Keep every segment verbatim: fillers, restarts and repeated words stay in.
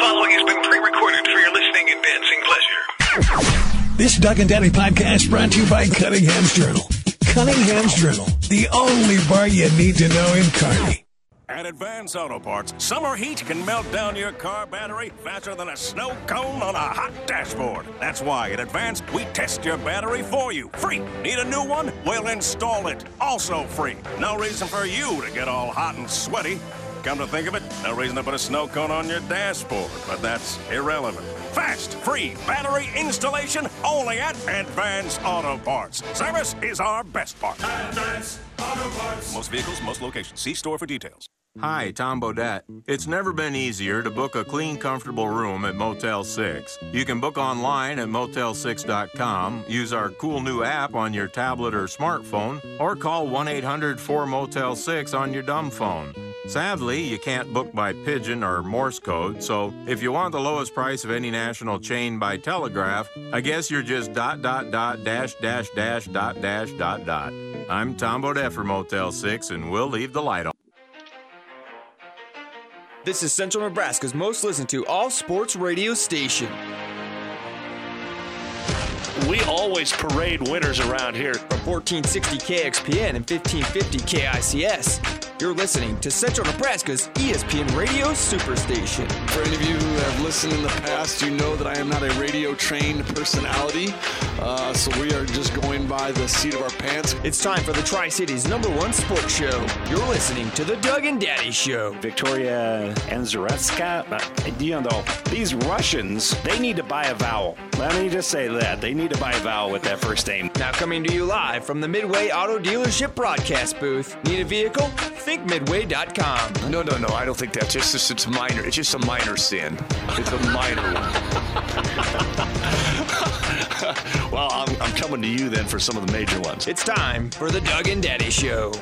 following has been pre-recorded for your listening and dancing pleasure. This Doug and Daddy podcast brought to you by Cunningham's Journal. Cunningham's Journal, the only bar you need to know in Kearney. At Advance Auto Parts, summer heat can melt down your car battery faster than a snow cone on a hot dashboard. That's why at Advance, we test your battery for you. Free. Need a new one? We'll install it. Also free. No reason for you to get all hot and sweaty. Come to think of it, no reason to put a snow cone on your dashboard, but that's irrelevant. Fast, free battery installation only at Advance Auto Parts. Service is our best part. Advance Auto Parts. Most vehicles, most locations. See store for details. Hi, Tom Bodette. It's never been easier to book a clean, comfortable room at Motel six. You can book online at motel six dot com, use our cool new app on your tablet or smartphone, or call one eight hundred four motel six on your dumb phone. Sadly, you can't book by pigeon or Morse code, so if you want the lowest price of any national chain by telegraph, I guess you're just dot, dot, dot, dash, dash, dash, dot, dash, dot, dot. I'm Tom Bodette for Motel six, and we'll leave the light on. This is Central Nebraska's most listened to all-sports radio station. We always parade winners around here. From fourteen sixty K X P N and fifteen fifty K I C S, you're listening to Central Nebraska's E S P N Radio Superstation. For any of you who have listened in the past, you know that I am not a radio-trained personality, uh, so we are just going by the seat of our pants. It's time for the Tri-Cities' number one sports show. You're listening to the Doug and Daddy Show. Victoria Anzaretska, you know, these Russians, they need to buy a vowel. Let me just say that. They need to buy a vowel with that first name. Now coming to you live from the Midway Auto Dealership broadcast booth. Need a vehicle? think midway dot com. No, no, no. I don't think that's just, just it's minor. It's just a minor sin. It's a minor one. Well, I'm, I'm coming to you then for some of the major ones. It's time for the Doug and Daddy Show.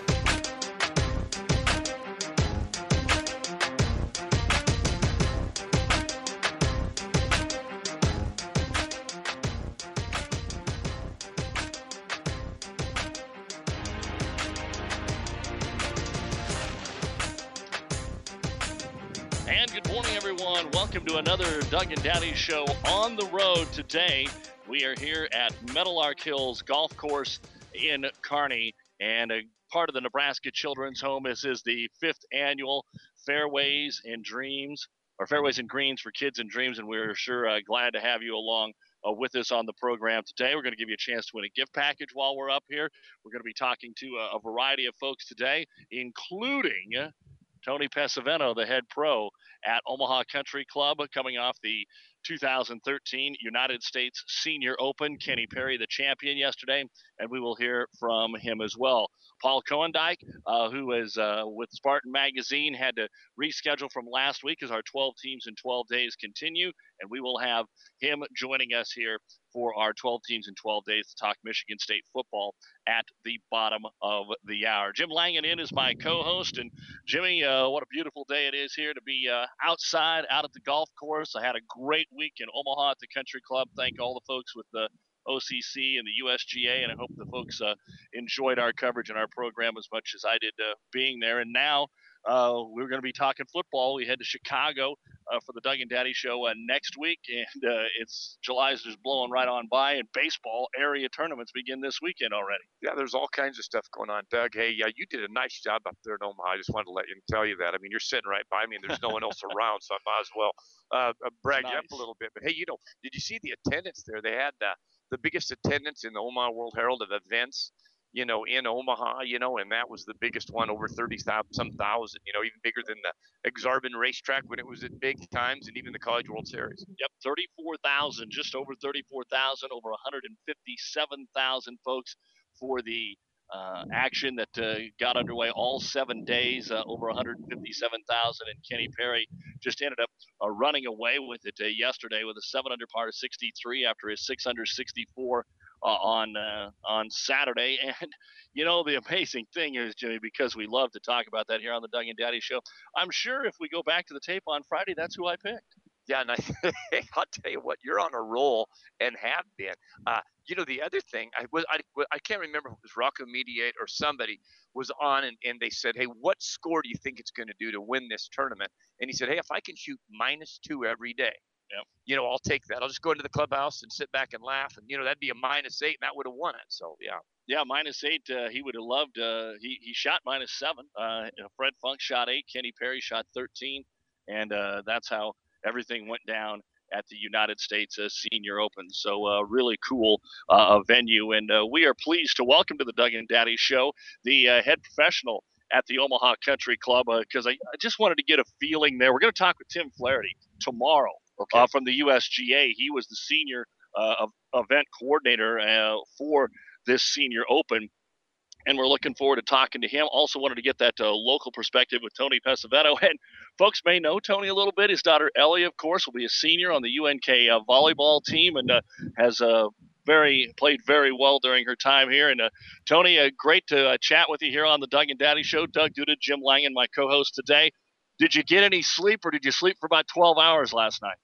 Welcome to another Doug and Daddy Show on the road today. We are here at Meadowlark Hills Golf Course in Kearney, and a part of the Nebraska Children's Home. This is the fifth annual Fairways and Dreams, or Fairways and Greens for Kids and Dreams, and we're sure uh, glad to have you along uh, with us on the program today. We're going to give you a chance to win a gift package while we're up here. We're going to be talking to a, a variety of folks today, including Tony Pesavento, the head pro at Omaha Country Club, coming off the two thousand thirteen United States Senior Open. Kenny Perry, the champion yesterday, and we will hear from him as well. Paul Cohendijk, uh, who is uh, with Spartan Magazine, had to reschedule from last week as our twelve teams in twelve days continue, and we will have him joining us here for our twelve teams in twelve days to talk Michigan State football at the bottom of the hour. Jim Langenin is my co-host, and Jimmy, uh, what a beautiful day it is here to be uh, outside, out at the golf course. I had a great week in Omaha at the Country Club. Thank all the folks with the O C C and the U S G A, and I hope the folks uh, enjoyed our coverage and our program as much as I did uh, being there. And now uh, we're going to be talking football. We head to Chicago uh, for the Doug and Daddy Show uh, next week, and uh, it's July's just blowing right on by, and baseball area tournaments begin this weekend already. Yeah, there's all kinds of stuff going on. Doug, hey, yeah, you did a nice job up there in Omaha. I just wanted to let you tell you that. I mean, you're sitting right by me, and there's no one else around, so I might as well uh, brag nice. you up a little bit. But hey, you know, did you see the attendance there? They had uh, the biggest attendance in the Omaha World Herald of events, you know, in Omaha, you know, and that was the biggest one, over thirty some thousand, you know, even bigger than the Exarban racetrack when it was at big times, and even the College World Series. Yep, thirty-four thousand, just over thirty-four thousand, over one hundred fifty-seven thousand folks for the uh, action that uh, got underway all seven days, uh, over one hundred fifty-seven thousand, and Kenny Perry just ended up uh, running away with it uh, yesterday with a seven under par sixty-three after his six under sixty-four uh, on uh, on Saturday. And you know, the amazing thing is, Jimmy, because we love to talk about that here on the Doug and Daddy Show, I'm sure if we go back to the tape on Friday, that's who I picked. Yeah, and I, I'll tell you what, you're on a roll and have been. Uh, you know, the other thing, I was I, I can't remember if it was Rocco Mediate or somebody was on, and, and they said, hey, what score do you think it's going to do to win this tournament? And he said, hey, if I can shoot minus two every day, yep. you know, I'll take that. I'll just go into the clubhouse and sit back and laugh, and you know, that'd be a minus eight, and that would have won it. So yeah. Yeah, minus eight. Uh, he would have loved. Uh, he he shot minus seven. Uh, Fred Funk shot eight. Kenny Perry shot thirteen, and uh, that's how everything went down at the United States uh, Senior Open. So uh, really cool uh, venue, and uh, we are pleased to welcome to the Doug and Daddy Show the uh, head professional at the Omaha Country Club, because uh, I, I just wanted to get a feeling there. We're going to talk with Tim Flaherty tomorrow okay. uh, from the U S G A. He was the senior uh, event coordinator uh, for this Senior Open, and we're looking forward to talking to him. Also wanted to get that uh, local perspective with Tony Pesavetto. And folks may know Tony a little bit. His daughter Ellie, of course, will be a senior on the U N K uh, volleyball team, and uh, has uh, very played very well during her time here. And uh, Tony, uh, great to uh, chat with you here on the Doug and Daddy Show. Doug Duda, Jim Langen, my co-host today. Did you get any sleep, or did you sleep for about twelve hours last night?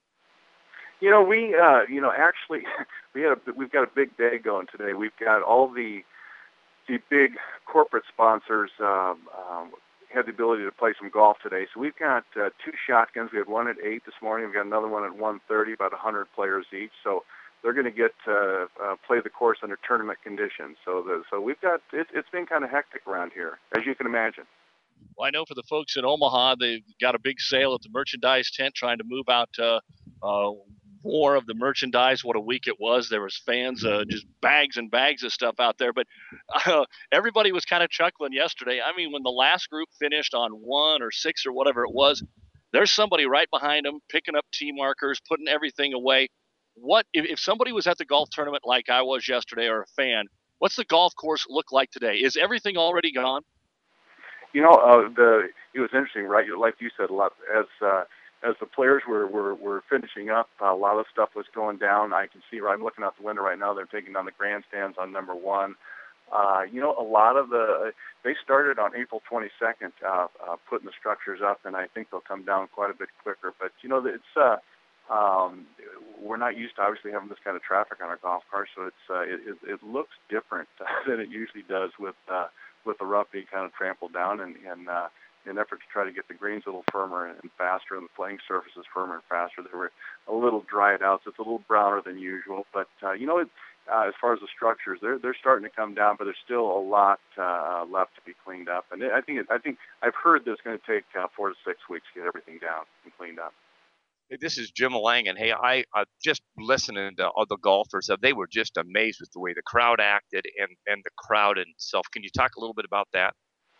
You know, we, uh, you know, actually, we had a, we've got a big day going today. We've got all the the big corporate sponsors um, um, had the ability to play some golf today. So we've got uh, two shotguns. We had one at eight this morning. We've got another one at one thirty, about one hundred players each. So they're going to get uh, uh, play the course under tournament conditions. So the, so we've got it, it's been kind of hectic around here, as you can imagine. Well, I know for the folks in Omaha, they've got a big sale at the merchandise tent, trying to move out uh, uh, more of the merchandise. What a week it was. There was fans, uh, just bags and bags of stuff out there. But uh, everybody was kind of chuckling yesterday. I mean, when the last group finished on one or six or whatever it was, there's somebody right behind them picking up tee markers, putting everything away. What if, if somebody was at the golf tournament like I was yesterday, or a fan, what's the golf course look like today? Is everything already gone? You know, uh, the it was interesting, right? Like you said, a lot as uh, as the players were, were, were finishing up, uh, a lot of stuff was going down. I can see, right, I'm looking out the window right now, they're taking down the grandstands on number one. Uh, you know, a lot of the, they started on April twenty-second uh, uh, putting the structures up, and I think they'll come down quite a bit quicker. But, you know, it's, uh, um, we're not used to obviously having this kind of traffic on our golf cart, so it's, uh, it, it, it looks different than it usually does with, uh, with the rough being kind of trampled down, and, and uh, in an effort to try to get the greens a little firmer and faster, and the playing surfaces firmer and faster. They were a little dried out, so it's a little browner than usual. But, uh, you know, it, uh, as far as the structures, they're they're starting to come down, but there's still a lot uh, left to be cleaned up. And I think it, I think I've heard that it's going to take uh, four to six weeks to get everything down and cleaned up. Hey, this is Jim Langen. Hey, I uh, just listening to all the golfers. Uh, they were just amazed with the way the crowd acted and, and the crowd itself. Can you talk a little bit about that?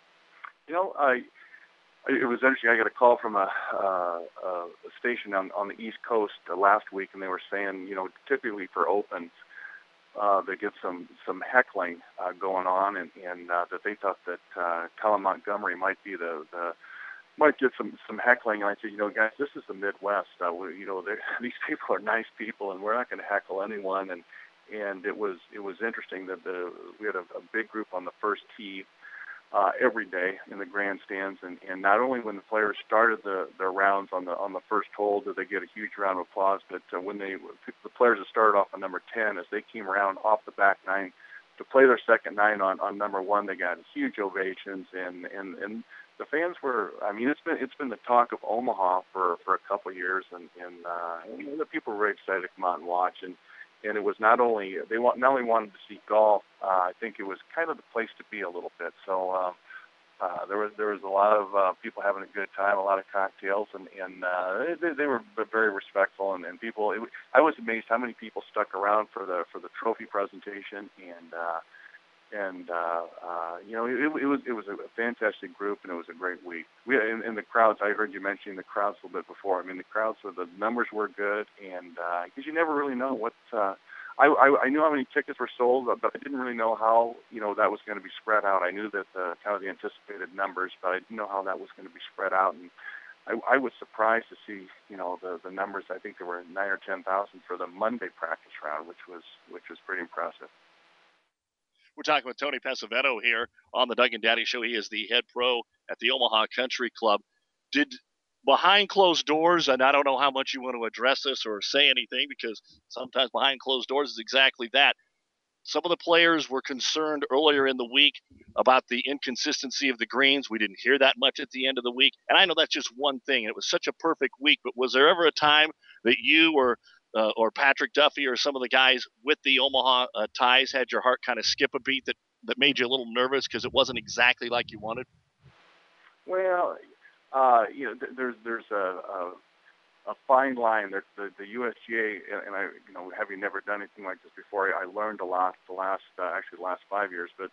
You know, I. It was interesting. I got a call from a, uh, a station on, on the East Coast uh, last week, and they were saying, you know, typically for Opens, uh, they get some some heckling uh, going on, and, and uh, that they thought that uh, Colin Montgomery might be the, the might get some some heckling. And I said, you know, guys, this is the Midwest. Uh, we, you know, these people are nice people, and we're not going to heckle anyone. And and it was it was interesting that the we had a, a big group on the first tee. Uh, every day in the grandstands, and, and not only when the players started the, their rounds on the on the first hole did they get a huge round of applause, but uh, when they the players that started off on number ten, as they came around off the back nine to play their second nine on, on number one, they got huge ovations, and, and, and the fans were. I mean, it's been it's been the talk of Omaha for, for a couple of years, and and uh, you know, the people were very excited to come out and watch. And. And it was not only they want not only wanted to see golf. Uh, I think it was kind of the place to be a little bit. So uh, uh, there was there was a lot of uh, people having a good time, a lot of cocktails, and and uh, they, they were very respectful. And, and people, it, I was amazed how many people stuck around for the for the trophy presentation. And uh, and uh, uh, you know, it, it was it was a fantastic group, and it was a great week. We in, in the crowds. I heard you mentioning the crowds a little bit before. I mean, the crowds, so the numbers were good, and because uh, you never really know what. Uh, I, I I knew how many tickets were sold, but I didn't really know how you know that was going to be spread out. I knew that the kind of the anticipated numbers, but I didn't know how that was going to be spread out. And I, I was surprised to see you know the the numbers. I think there were nine or ten thousand for the Monday practice round, which was which was pretty impressive. We're talking with Tony Pesavetto here on the Doug and Daddy Show. He is the head pro at the Omaha Country Club. Did behind closed doors, and I don't know how much you want to address this or say anything, because sometimes behind closed doors is exactly that. Some of the players were concerned earlier in the week about the inconsistency of the greens. We didn't hear that much at the end of the week. And I know that's just one thing. It was such a perfect week. But was there ever a time that you or uh, or Patrick Duffy or some of the guys with the Omaha uh, ties had your heart kind of skip a beat that, that made you a little nervous because it wasn't exactly like you wanted? Well, uh, you know, th- there's there's a, a a fine line. That the, the U S G A, and I, you know, having never done anything like this before, I learned a lot the last, uh, actually the last five years, but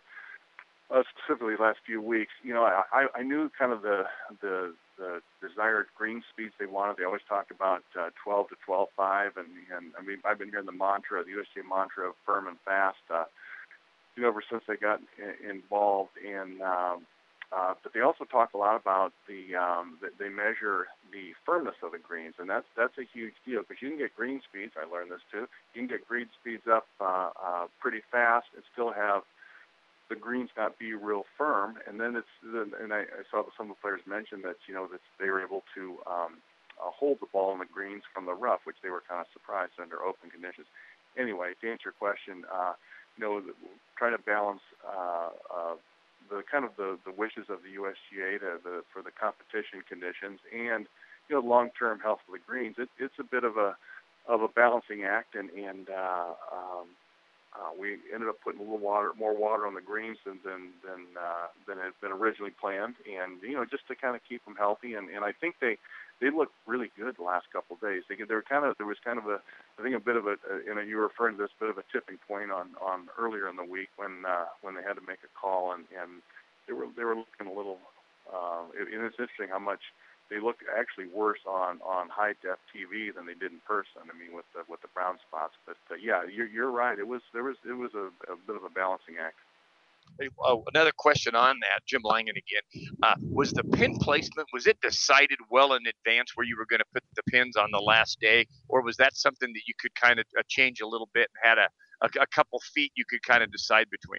uh, specifically the last few weeks. You know, I, I knew kind of the the the desired green speeds they wanted. They always talked about uh, twelve to twelve point five, and and I mean, I've been hearing the mantra, the U S G A mantra of firm and fast, uh, you know, ever since they got in, involved in. Um, Uh, but they also talk a lot about the um, that they measure the firmness of the greens, and that's that's a huge deal because you can get green speeds. I learned this too. You can get green speeds up uh, uh, pretty fast and still have the greens not be real firm. And then it's and I, I saw that some of the players mention that you know that they were able to um, uh, hold the ball in the greens from the rough, which they were kind of surprised under open conditions. Anyway, to answer your question, uh, you know, trying to balance. Uh, uh, the kind of the, the wishes of the U S G A to the, for the competition conditions and, you know, long-term health of the greens. It, it's a bit of a of a balancing act, and, and uh, um, uh, we ended up putting a little water, more water on the greens than than than, uh, than had been originally planned, and, you know, just to kind of keep them healthy. And, and I think they they looked really good the last couple of days. They, they were kind of there was kind of a I think a bit of a, a you know you were referring to this bit of a tipping point on, on earlier in the week when uh, when they had to make a call, and, and they were they were looking a little. Uh, it, and it's interesting how much they look actually worse on, on high def T V than they did in person. I mean, with the with the brown spots. But uh, yeah, you're you're right. It was there was it was a, a bit of a balancing act. Hey, oh, another question on that, Jim Langen again. Uh, was the pin placement, was it decided well in advance where you were going to put the pins on the last day, or was that something that you could kind of uh, change a little bit and had a, a, a couple feet you could kind of decide between?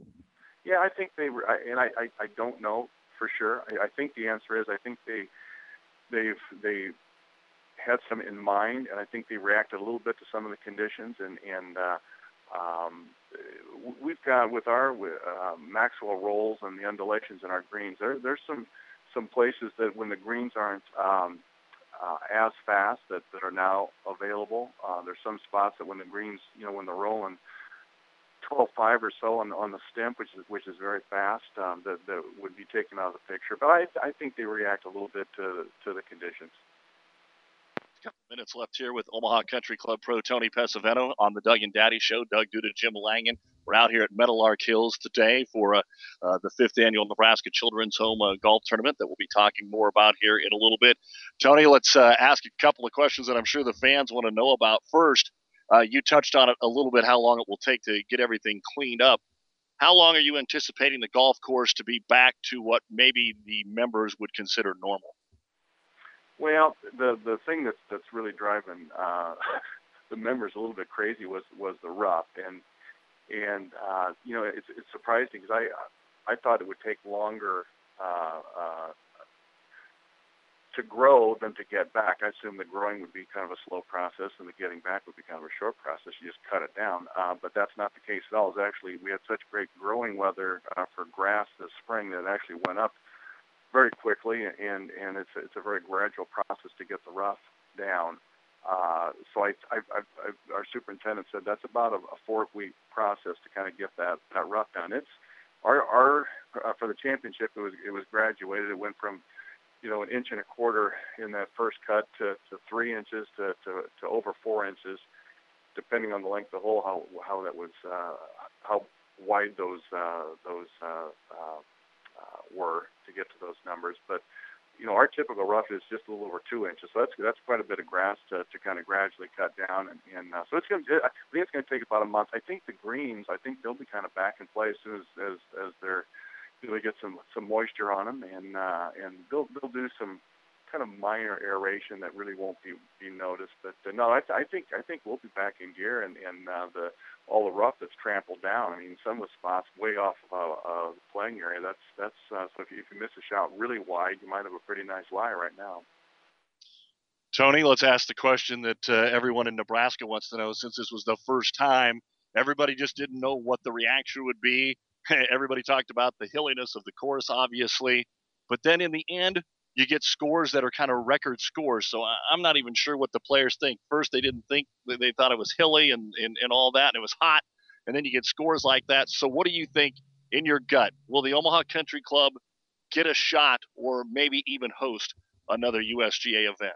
Yeah, I think they were, and I, I, I don't know for sure. I, I think the answer is I think they they've they had some in mind, and I think they reacted a little bit to some of the conditions, and and uh, um, we've got with our uh, Maxwell rolls and the undulations in our greens. There, there's some some places that when the greens aren't um, uh, as fast that, that are now available. Uh, there's some spots that when the greens, you know, when they're rolling twelve five or so on on the stem, which is which is very fast, um, that that would be taken out of the picture. But I I think they react a little bit to to the conditions. Couple minutes left here with Omaha Country Club pro Tony Pesavento on the Doug and Daddy Show. Doug Duda, Jim Langen. We're out here at Meadowlark Hills today for uh, uh, the fifth annual Nebraska Children's Home uh, Golf Tournament that we'll be talking more about here in a little bit. Tony, let's uh, ask a couple of questions that I'm sure the fans want to know about. First, uh, you touched on it a little bit, how long it will take to get everything cleaned up. How long are you anticipating the golf course to be back to what maybe the members would consider normal? Well, the the thing that's that's really driving uh, the members a little bit crazy was was the rough, and and uh, you know it's it's surprising because I I thought it would take longer uh, uh, to grow than to get back. I assumed the growing would be kind of a slow process, and the getting back would be kind of a short process. You just cut it down, uh, but that's not the case at all. It's actually we had such great growing weather uh, for grass this spring that it actually went up very quickly, and, and it's it's a very gradual process to get the rough down. Uh, so I, I, I, I, our superintendent said that's about a, a four-week process to kind of get that, that rough down. It's our our uh, for the championship it was it was graduated. It went from you know an inch and a quarter in that first cut to, to three inches to, to, to over four inches, depending on the length of the hole, how how that was uh, how wide those uh, those uh, uh, uh, were to get to those numbers. But you know, our typical rough is just a little over two inches, so that's that's quite a bit of grass to, to kind of gradually cut down, and, and uh, so it's going to. I think it's going to take about a month. I think the greens, I think they'll be kind of back in play as soon as as, as they're you know, they get some, some moisture on them, and uh, and they'll they'll do some kind of minor aeration that really won't be, be noticed. But uh, no, I, I think I think we'll be back in gear, and and uh, the all the rough that's trampled down. I mean, some of the spots way off of uh, uh, the playing area. That's that's uh, so if you, if you miss a shot really wide, you might have a pretty nice lie right now. Tony, let's ask the question that uh, everyone in Nebraska wants to know. Since this was the first time, everybody just didn't know what the reaction would be. Everybody talked about the hilliness of the course, obviously. But then in the end, you get scores that are kind of record scores. So I'm not even sure what the players think. First, they didn't think, they thought it was hilly and, and, and all that, and it was hot. And then you get scores like that. So what do you think in your gut? Will the Omaha Country Club get a shot or maybe even host another U S G A event?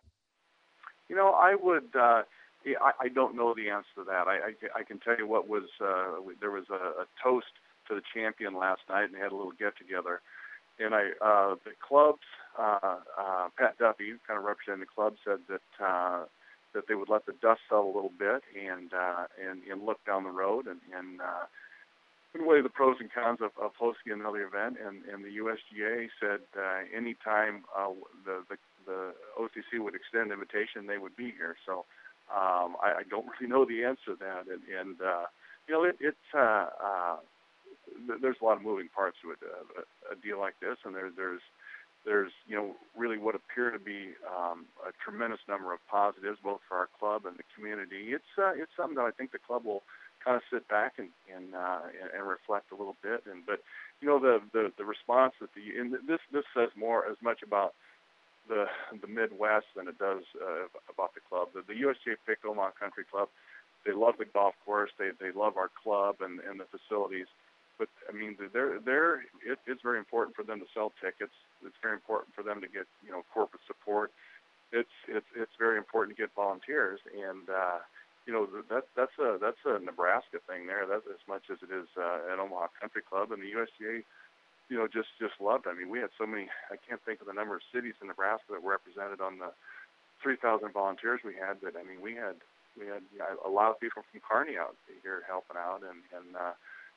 You know, I would. Uh, I, I don't know the answer to that. I, I, I can tell you what was. Uh, there was a, a toast to the champion last night, and they had a little get together. And I, uh, the clubs, uh, uh, Pat Duffy, kind of representing the club, said that uh, that they would let the dust settle a little bit and uh, and, and look down the road and and, uh, and weigh the pros and cons of, of hosting another event. And, and the U S G A said uh, anytime uh, the, the the O C C would extend an invitation, they would be here. So um, I, I don't really know the answer to that. And, and uh, you know, it, it's uh, uh, there's a lot of moving parts to it, uh, a, a deal like this, and there, there's there's you know really what appear to be um, a tremendous number of positives both for our club and the community. It's uh, it's something that I think the club will kind of sit back and and, uh, and and reflect a little bit. And but you know the the, the response that the and this this says more as much about the the Midwest than it does uh, about the club. The, the U S G A picked Omaha Country Club. They love the golf course. They they love our club and, and the facilities. But I mean, they're they're it, it's very important for them to sell tickets. It's very important for them to get you know corporate support. It's it's it's very important to get volunteers, and uh, you know that that's a that's a Nebraska thing there. That's as much as it is uh, at Omaha Country Club and the U S G A. You know, just just loved. I mean, we had so many. I can't think of the number of cities in Nebraska that were represented on the three thousand volunteers we had. But I mean, we had we had you know, a lot of people from Kearney out here helping out, and and uh,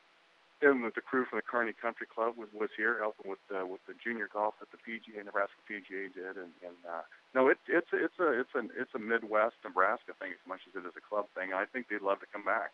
and the crew from the Kearney Country Club was, was here helping with uh, with the junior golf that the P G A Nebraska P G A did. And, and uh, no, it, it's it's a it's a it's a Midwest Nebraska thing as much as it is a club thing. I think they'd love to come back.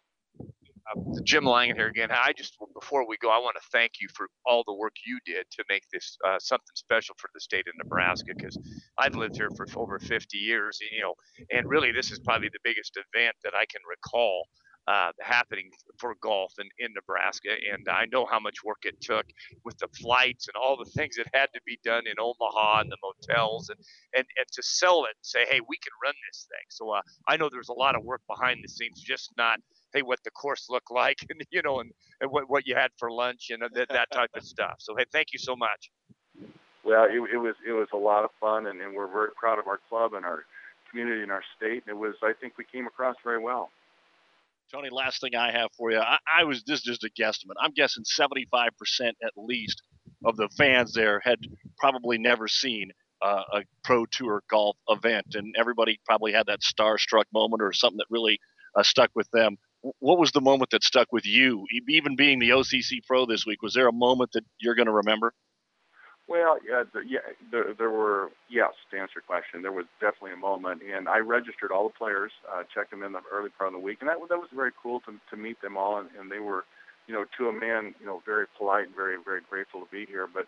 Uh, Jim Langen here again. I just, before we go, I want to thank you for all the work you did to make this uh, something special for the state of Nebraska, because I've lived here for over fifty years, you know, and really this is probably the biggest event that I can recall uh, happening for golf in, in Nebraska. And I know how much work it took with the flights and all the things that had to be done in Omaha and the motels and, and, and to sell it and say, hey, we can run this thing. So uh, I know there's a lot of work behind the scenes, just not, hey, what the course looked like, and you know, and, and what, what you had for lunch, and that, that type of stuff. So, hey, thank you so much. Well, it, it was it was a lot of fun, and, and we're very proud of our club and our community and our state. And it was, I think, we came across very well. Tony, last thing I have for you, I, I was this is just a guesstimate. I'm guessing seventy-five percent at least of the fans there had probably never seen uh, a pro tour golf event, and everybody probably had that starstruck moment or something that really uh, stuck with them. What was the moment that stuck with you, even being the O C C Pro this week? Was there a moment that you're going to remember? Well, yeah, the, yeah there, there were, yes, to answer your question, there was definitely a moment. And I registered all the players, uh, checked them in the early part of the week. And that, that was very cool to, to meet them all. And, and they were, you know, to a man, you know, very polite and very, very grateful to be here. But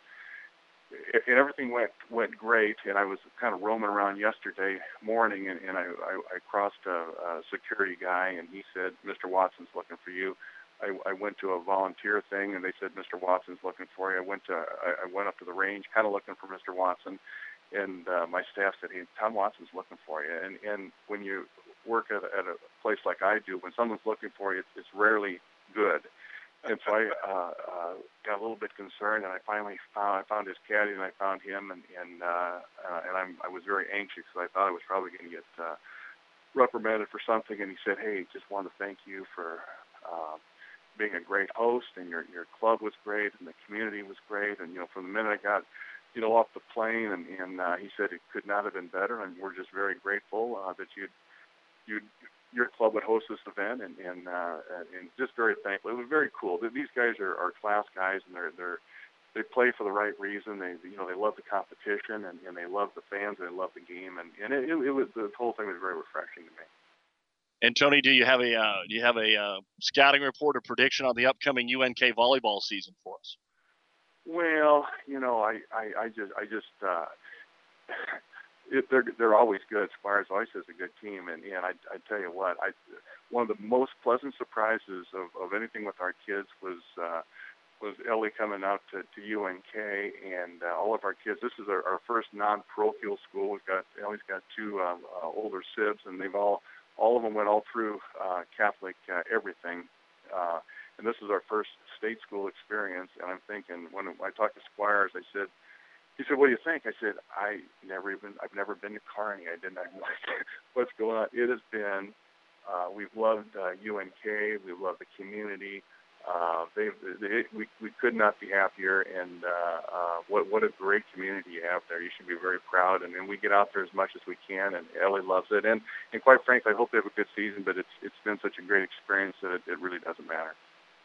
it, and everything went went great. And I was kind of roaming around yesterday morning, and, and I, I, I crossed a, a security guy, and he said, Mister Watson's looking for you. I, I went to a volunteer thing, and they said, Mister Watson's looking for you. I went to I, I went up to the range, kind of looking for Mister Watson, and uh, my staff said, hey, Tom Watson's looking for you. And and when you work at, at a place like I do, when someone's looking for you, it's, it's rarely good. And so I uh, uh, got a little bit concerned, and I finally found I found his caddy, and I found him, and and uh, uh, and I'm I was very anxious because I thought I was probably going to get uh, reprimanded for something. And he said, "Hey, just wanted to thank you for uh, being a great host, and your your club was great, and the community was great. And you know, from the minute I got you know off the plane, and and uh, he said it could not have been better, and we're just very grateful uh, that you you." your club would host this event, and and, uh, and just very thankful. It was very cool. These guys are, are class guys, and they're they're they play for the right reason. They you know they love the competition, and, and they love the fans, and they love the game, and and it, it was the whole thing was very refreshing to me. And Tony, do you have a uh, do you have a uh, scouting report or prediction on the upcoming U N K volleyball season for us? Well, you know, I, I, I just I just. Uh, it, they're they're always good. Squires always has a good team, and and I I tell you what, I one of the most pleasant surprises of, of anything with our kids was uh, was Ellie coming out to, to U N K, and uh, all of our kids. This is our, our first non-parochial school. We've got Ellie's got two um, uh, older sibs, and they've all all of them went all through uh, Catholic uh, everything. Uh, and this is our first state school experience. And I'm thinking, when I talked to Squires, I said, he said, "What do you think?" I said, "I never even, I've never been to Kearney. I didn't know what's going on." It has been, uh, we've loved uh, U N K. We've loved the community. Uh, they, they, we, we could not be happier. And uh, uh, what, what a great community you have there. You should be very proud. And, and we get out there as much as we can. And Ellie loves it. And, and quite frankly, I hope they have a good season. But it's, it's been such a great experience that it, it really doesn't matter.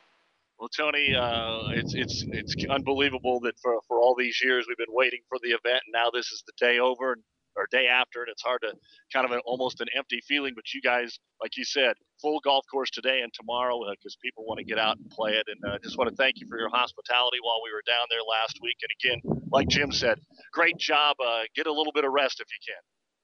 Well, Tony, uh, it's it's it's unbelievable that for, for all these years we've been waiting for the event, and now this is the day over and, or day after, and it's hard to kind of an, almost an empty feeling. But you guys, like you said, full golf course today and tomorrow because uh, people want to get out and play it. And I uh, just want to thank you for your hospitality while we were down there last week. And again, like Jim said, great job. Uh, get a little bit of rest if you can.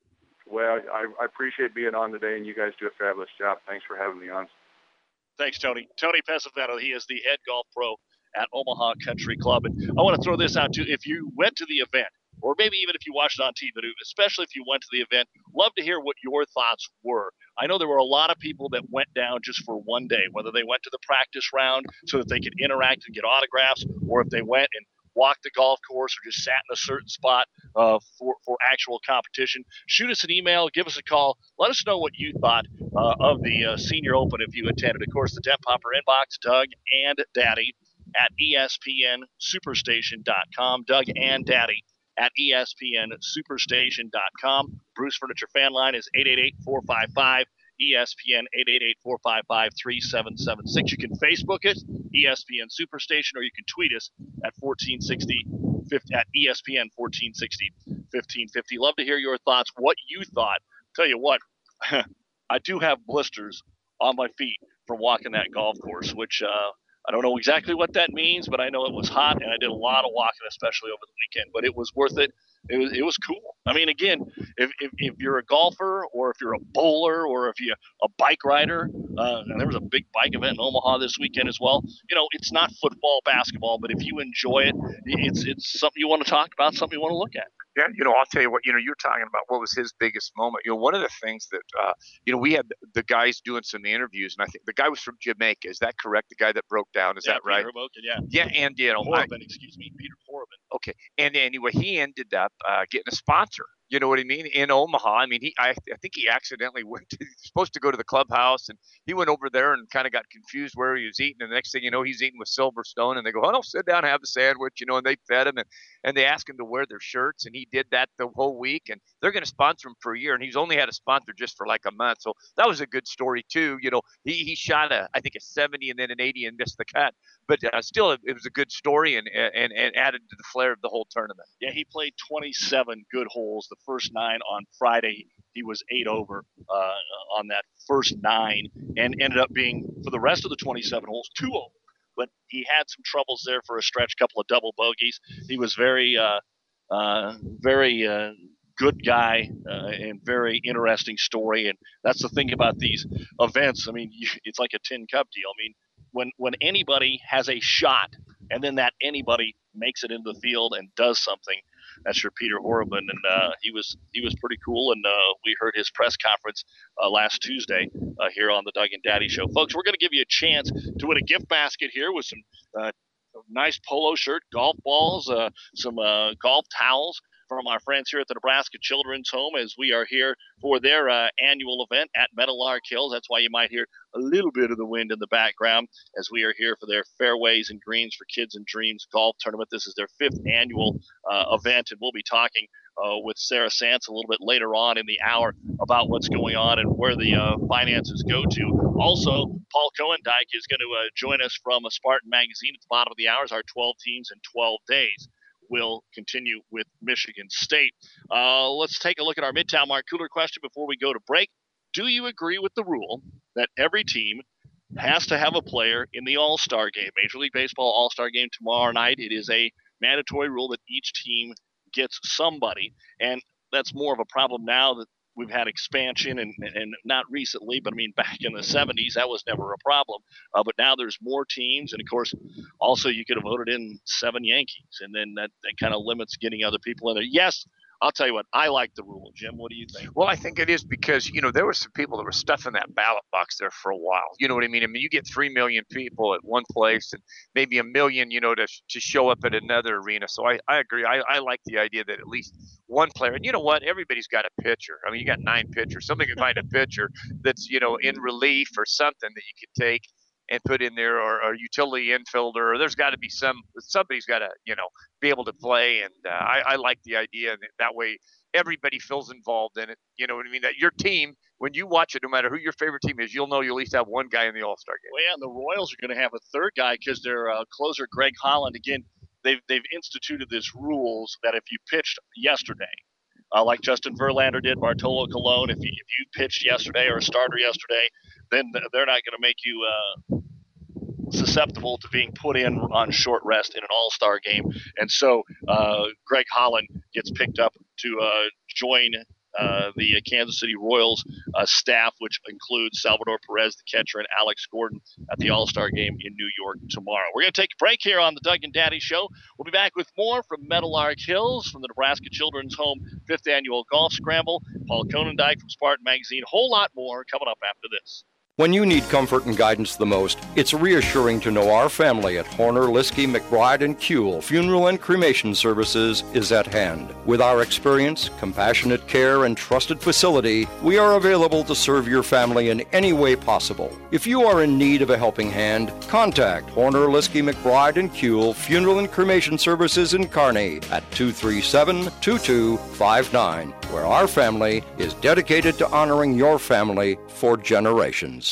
Well, I, I appreciate being on today, and you guys do a fabulous job. Thanks for having me on. Thanks, Tony. Tony Pesavento, he is the head golf pro at Omaha Country Club. And I want to throw this out, too. If you went to the event, or maybe even if you watched it on T V, but especially if you went to the event, love to hear what your thoughts were. I know there were a lot of people that went down just for one day, whether they went to the practice round so that they could interact and get autographs, or if they went and walked the golf course or just sat in a certain spot uh, for, for actual competition. Shoot us an email, give us a call. Let us know what you thought uh, of the uh, Senior Open if you attended. Of course, the Dent Popper inbox, Doug and Daddy at E S P N superstation dot com. Doug and Daddy at E S P N superstation dot com. Bruce Furniture Fan Line is eight eight eight, four five five, E S P N, eight eight eight, four five five, three seven seven six. You can Facebook it, E S P N Superstation, or you can tweet us at fourteen sixty, at E S P N fourteen sixty, fifteen fifty. Love to hear your thoughts, what you thought. Tell you what, I do have blisters on my feet from walking that golf course, which uh, I don't know exactly what that means, but I know it was hot, and I did a lot of walking, especially over the weekend. But it was worth it. It was it was cool. I mean, again, if, if, if you're a golfer, or if you're a bowler, or if you're a bike rider, uh, and there was a big bike event in Omaha this weekend as well. You know, it's not football, basketball, but if you enjoy it, it's it's something you want to talk about, something you want to look at. Yeah, you know, I'll tell you what, you know, you're talking about what was his biggest moment. You know, one of the things that, uh, you know, we had the guys doing some interviews, and I think the guy was from Jamaica. Is that correct? The guy that broke down, is yeah, that right? Peter Hoboken, yeah. Yeah, and, you know. Horriban, I, excuse me, Peter Horriban. Okay, and anyway, he ended up uh, getting a sponsor. You know what I mean? In Omaha. I mean, he I, I think he accidentally went to, he was supposed to go to the clubhouse, and he went over there and kind of got confused where he was eating. And the next thing you know, he's eating with Silverstone, and they go, "Oh, no, sit down, have the sandwich," you know, and they fed him, and, and they asked him to wear their shirts, and he did that the whole week, and they're going to sponsor him for a year, and he's only had a sponsor just for like a month. So that was a good story too. You know, he, he shot a, I think a seventy and then an eighty and missed the cut, but uh, still it was a good story and, and, and added to the flair of the whole tournament. Yeah, he played twenty-seven good holes, the first nine on Friday. He was eight over uh, on that first nine, and ended up being, for the rest of the twenty-seven holes, two over. But he had some troubles there for a stretch, couple of double bogeys. He was very, uh, uh, very uh, good guy uh, and very interesting story. And that's the thing about these events. I mean, you, it's like a tin cup deal. I mean, when when anybody has a shot, and then that anybody makes it into the field and does something, that's your Peter Horriban, and uh, he was he was pretty cool. And uh, we heard his press conference uh, last Tuesday uh, here on the Doug and Daddy Show. Folks, we're going to give you a chance to win a gift basket here with some uh, nice polo shirt, golf balls, uh, some uh, golf towels from our friends here at the Nebraska Children's Home, as we are here for their uh, annual event at Meadowlark Hills. That's why you might hear a little bit of the wind in the background, as we are here for their Fairways and Greens for Kids and Dreams golf tournament. This is their fifth annual uh, event, and we'll be talking uh, with Sarah Santz a little bit later on in the hour about what's going on and where the uh, finances go to. Also, Paul Cohendijk is going to uh, join us from a Spartan Magazine at the bottom of the hour. Our twelve teams in twelve days will continue with Michigan State. Uh, let's take a look at our Midtown Mark Cooler question before we go to break. Do you agree with the rule that every team has to have a player in the All-Star game? Major League Baseball All-Star game tomorrow night. It is a mandatory rule that each team gets somebody. And that's more of a problem now that we've had expansion, and, and not recently, but I mean, back in the seventies, that was never a problem. Uh, but now there's more teams. And of course, also you could have voted in seven Yankees, and then that, that kind of limits getting other people in there. Yes, I'll tell you what, I like the rule. Jim, what do you think? Well, I think it is because, you know, there were some people that were stuffing that ballot box there for a while. You know what I mean? I mean, you get three million people at one place and maybe a million, you know, to to show up at another arena. So I, I agree. I, I like the idea that at least one player, and you know what? Everybody's got a pitcher. I mean, you got nine pitchers. Somebody can find a pitcher that's, you know, in relief or something that you can take and put in there, or, or utility infielder, or there's got to be some, somebody's got to, you know, be able to play. And uh, I, I like the idea that, that way everybody feels involved in it. You know what I mean? That your team, when you watch it, no matter who your favorite team is, you'll know you at least have one guy in the All-Star game. Well, yeah, and the Royals are going to have a third guy because their uh, closer, Greg Holland, again, they've, they've instituted this rules that if you pitched yesterday, uh, like Justin Verlander did, Bartolo Colon, if you, if you pitched yesterday or a starter yesterday, then they're not going to make you uh, susceptible to being put in on short rest in an all-star game. And so uh, Greg Holland gets picked up to uh, join uh, the Kansas City Royals uh, staff, which includes Salvador Perez, the catcher, and Alex Gordon at the all-star game in New York tomorrow. We're going to take a break here on the Doug and Daddy Show. We'll be back with more from Meadowlark Hills, from the Nebraska Children's Home fifth Annual Golf Scramble, Paul Konendijk from Spartan Magazine, a whole lot more coming up after this. When you need comfort and guidance the most, it's reassuring to know our family at Horner, Liskey, McBride, and Kuehl Funeral and Cremation Services is at hand. With our experience, compassionate care, and trusted facility, we are available to serve your family in any way possible. If you are in need of a helping hand, contact Horner, Liskey, McBride, and Kuehl Funeral and Cremation Services in Kearney at two three seven, two two five nine, where our family is dedicated to honoring your family for generations.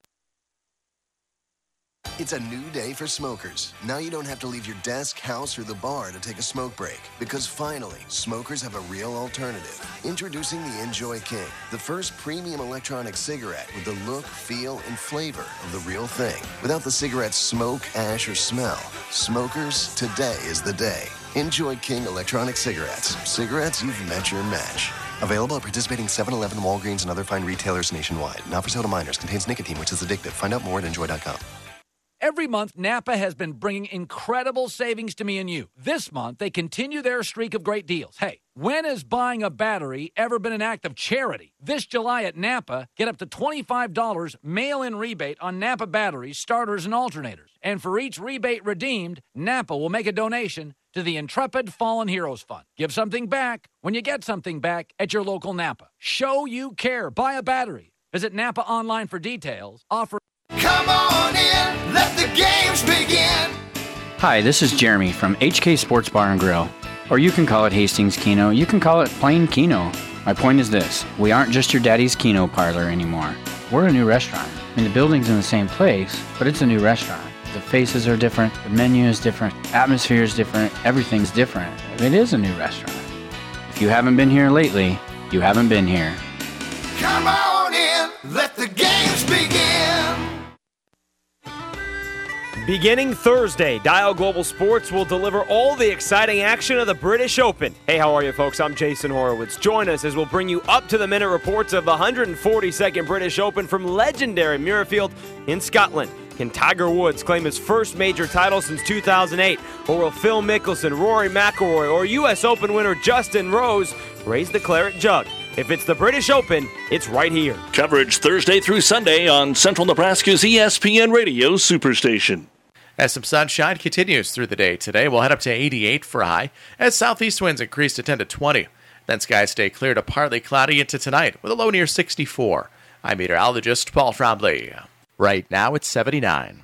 It's a new day for smokers. Now you don't have to leave your desk, house, or the bar to take a smoke break, because finally, smokers have a real alternative. Introducing the Enjoy King, the first premium electronic cigarette with the look, feel, and flavor of the real thing. Without the cigarette's smoke, ash, or smell. Smokers, today is the day. Enjoy King electronic cigarettes. Cigarettes you've met your match. Available at participating seven eleven, Walgreens, and other fine retailers nationwide. Not for sale to minors. Contains nicotine, which is addictive. Find out more at enjoy dot com. Every month, Napa has been bringing incredible savings to me and you. This month, they continue their streak of great deals. Hey, when has buying a battery ever been an act of charity? This July at Napa, get up to twenty-five dollars mail-in rebate on Napa batteries, starters, and alternators. And for each rebate redeemed, Napa will make a donation to the Intrepid Fallen Heroes Fund. Give something back when you get something back at your local Napa. Show you care. Buy a battery. Visit Napa online for details. Offer. Come on in, let the games begin. Hi, this is Jeremy from H K Sports Bar and Grill. Or you can call it Hastings Keno, you can call it plain Keno. My point is this, we aren't just your daddy's Keno parlor anymore. We're a new restaurant. I mean, the building's in the same place, but it's a new restaurant. The faces are different, the menu is different, atmosphere is different, everything's different. It is a new restaurant. If you haven't been here lately, you haven't been here. Come on in, let the games begin. Beginning Thursday, Dial Global Sports will deliver all the exciting action of the British Open. Hey, how are you, folks? I'm Jason Horowitz. Join us as we'll bring you up-to-the-minute reports of the one hundred forty-second British Open from legendary Muirfield in Scotland. Can Tiger Woods claim his first major title since two thousand eight? Or will Phil Mickelson, Rory McIlroy, or U S Open winner Justin Rose raise the claret jug? If it's the British Open, it's right here. Coverage Thursday through Sunday on Central Nebraska's E S P N Radio Superstation. As some sunshine continues through the day today, we'll head up to eighty-eight for a high as southeast winds increase to ten to twenty. Then skies stay clear to partly cloudy into tonight with a low near sixty-four. I'm meteorologist Paul Trombley. Right now it's seventy-nine.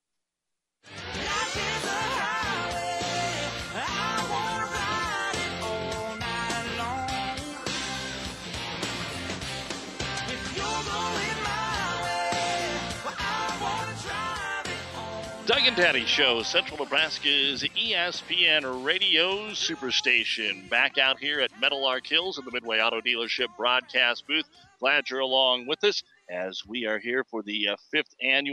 Doug and Daddy Show, Central Nebraska's E S P N Radio Superstation. Back out here at Meadowlark Hills in the Midway Auto Dealership broadcast booth. Glad you're along with us as we are here for the uh, fifth annual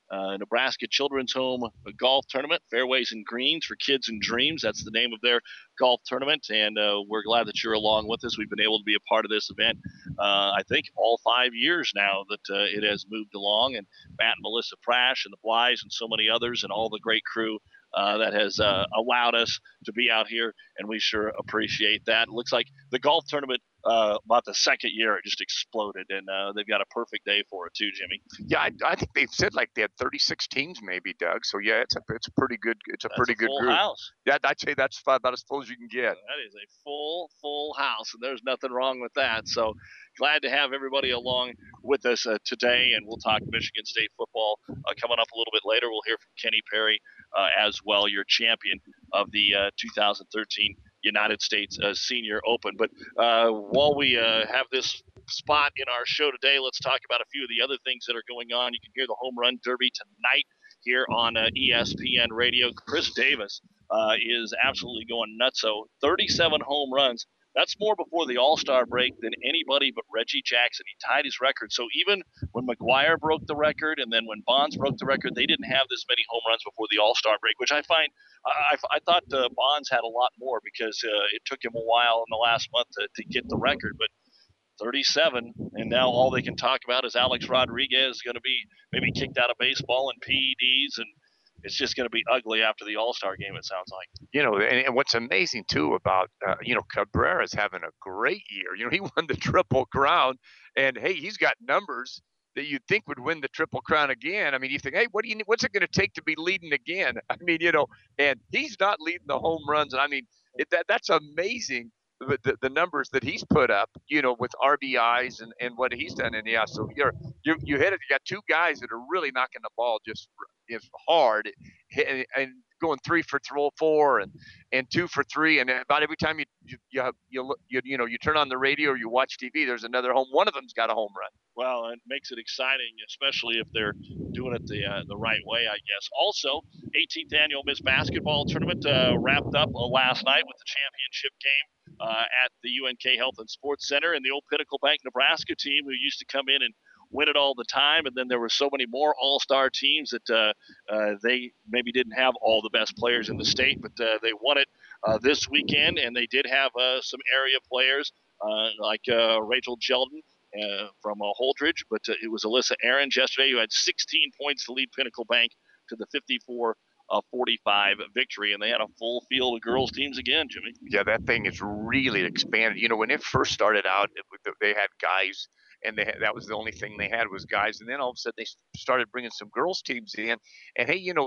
uh, Nebraska Children's Home Golf Tournament, Fairways and Greens for Kids and Dreams. That's the name of their golf tournament, and uh, we're glad that you're along with us. We've been able to be a part of this event, uh, I think, all five years now that uh, it has moved along, and Matt and Melissa Prash and the Blyes and so many others and all the great crew Uh, that has uh, allowed us to be out here, and we sure appreciate that. It looks like the golf tournament, uh, about the second year, it just exploded, and uh, they've got a perfect day for it too, Jimmy. Yeah, I, I think they've said like they had thirty-six teams, maybe, Doug. So yeah, it's a it's a pretty good it's a That's pretty a good full group. house. Yeah, I'd say that's about as full as you can get. That is a full, full house, and there's nothing wrong with that. So glad to have everybody along with us uh, today, and we'll talk Michigan State football uh, coming up a little bit later. We'll hear from Kenny Perry uh, as well, your champion of the uh, two thousand thirteen United States uh, Senior Open. But uh, while we uh, have this spot in our show today, let's talk about a few of the other things that are going on. You can hear the Home Run Derby tonight here on uh, E S P N Radio. Chris Davis uh, is absolutely going nuts. So thirty-seven home runs. That's more before the All-Star break than anybody but Reggie Jackson. He tied his record. So even when McGuire broke the record and then when Bonds broke the record, they didn't have this many home runs before the All-Star break, which I find I, I thought uh, Bonds had a lot more because uh, it took him a while in the last month to, to get the record. But thirty-seven, and now all they can talk about is Alex Rodriguez going to be maybe kicked out of baseball and P E Ds, and it's just going to be ugly after the All-Star game, it sounds like. You know, and, and what's amazing, too, about, uh, you know, Cabrera's having a great year. You know, he won the Triple Crown, and, hey, he's got numbers that you'd think would win the Triple Crown again. I mean, you think, hey, what do you what's it going to take to be leading again? I mean, you know, and he's not leading the home runs. And, I mean, it, that that's amazing, the, the, the numbers that he's put up, you know, with R B Is and, and what he's done. And, yeah, so you're, you you hit it. You got two guys that are really knocking the ball just is hard and, and going three for four and, and two for three. And about every time you, you, you, you, you, you know, you turn on the radio or you watch T V, there's another home. One of them's got a home run. Well, it makes it exciting, especially if they're doing it the uh, the right way, I guess. Also, eighteenth Annual Miss Basketball Tournament uh, wrapped up uh, last night with the championship game uh, at the U N K Health and Sports Center, and the old Pinnacle Bank Nebraska team, who used to come in and win it all the time, and then there were so many more all-star teams that uh, uh, they maybe didn't have all the best players in the state, but uh, they won it uh, this weekend, and they did have uh, some area players uh, like uh, Rachel Jeldon uh, from uh, Holdridge, but uh, it was Alyssa Aarons yesterday who had sixteen points to lead Pinnacle Bank to the fifty-four forty-five victory, and they had a full field of girls teams again, Jimmy. Yeah, that thing is really expanded. You know, when it first started out, it, they had guys, and they had, that was the only thing they had was guys. And then all of a sudden they started bringing some girls teams in. And hey, you know,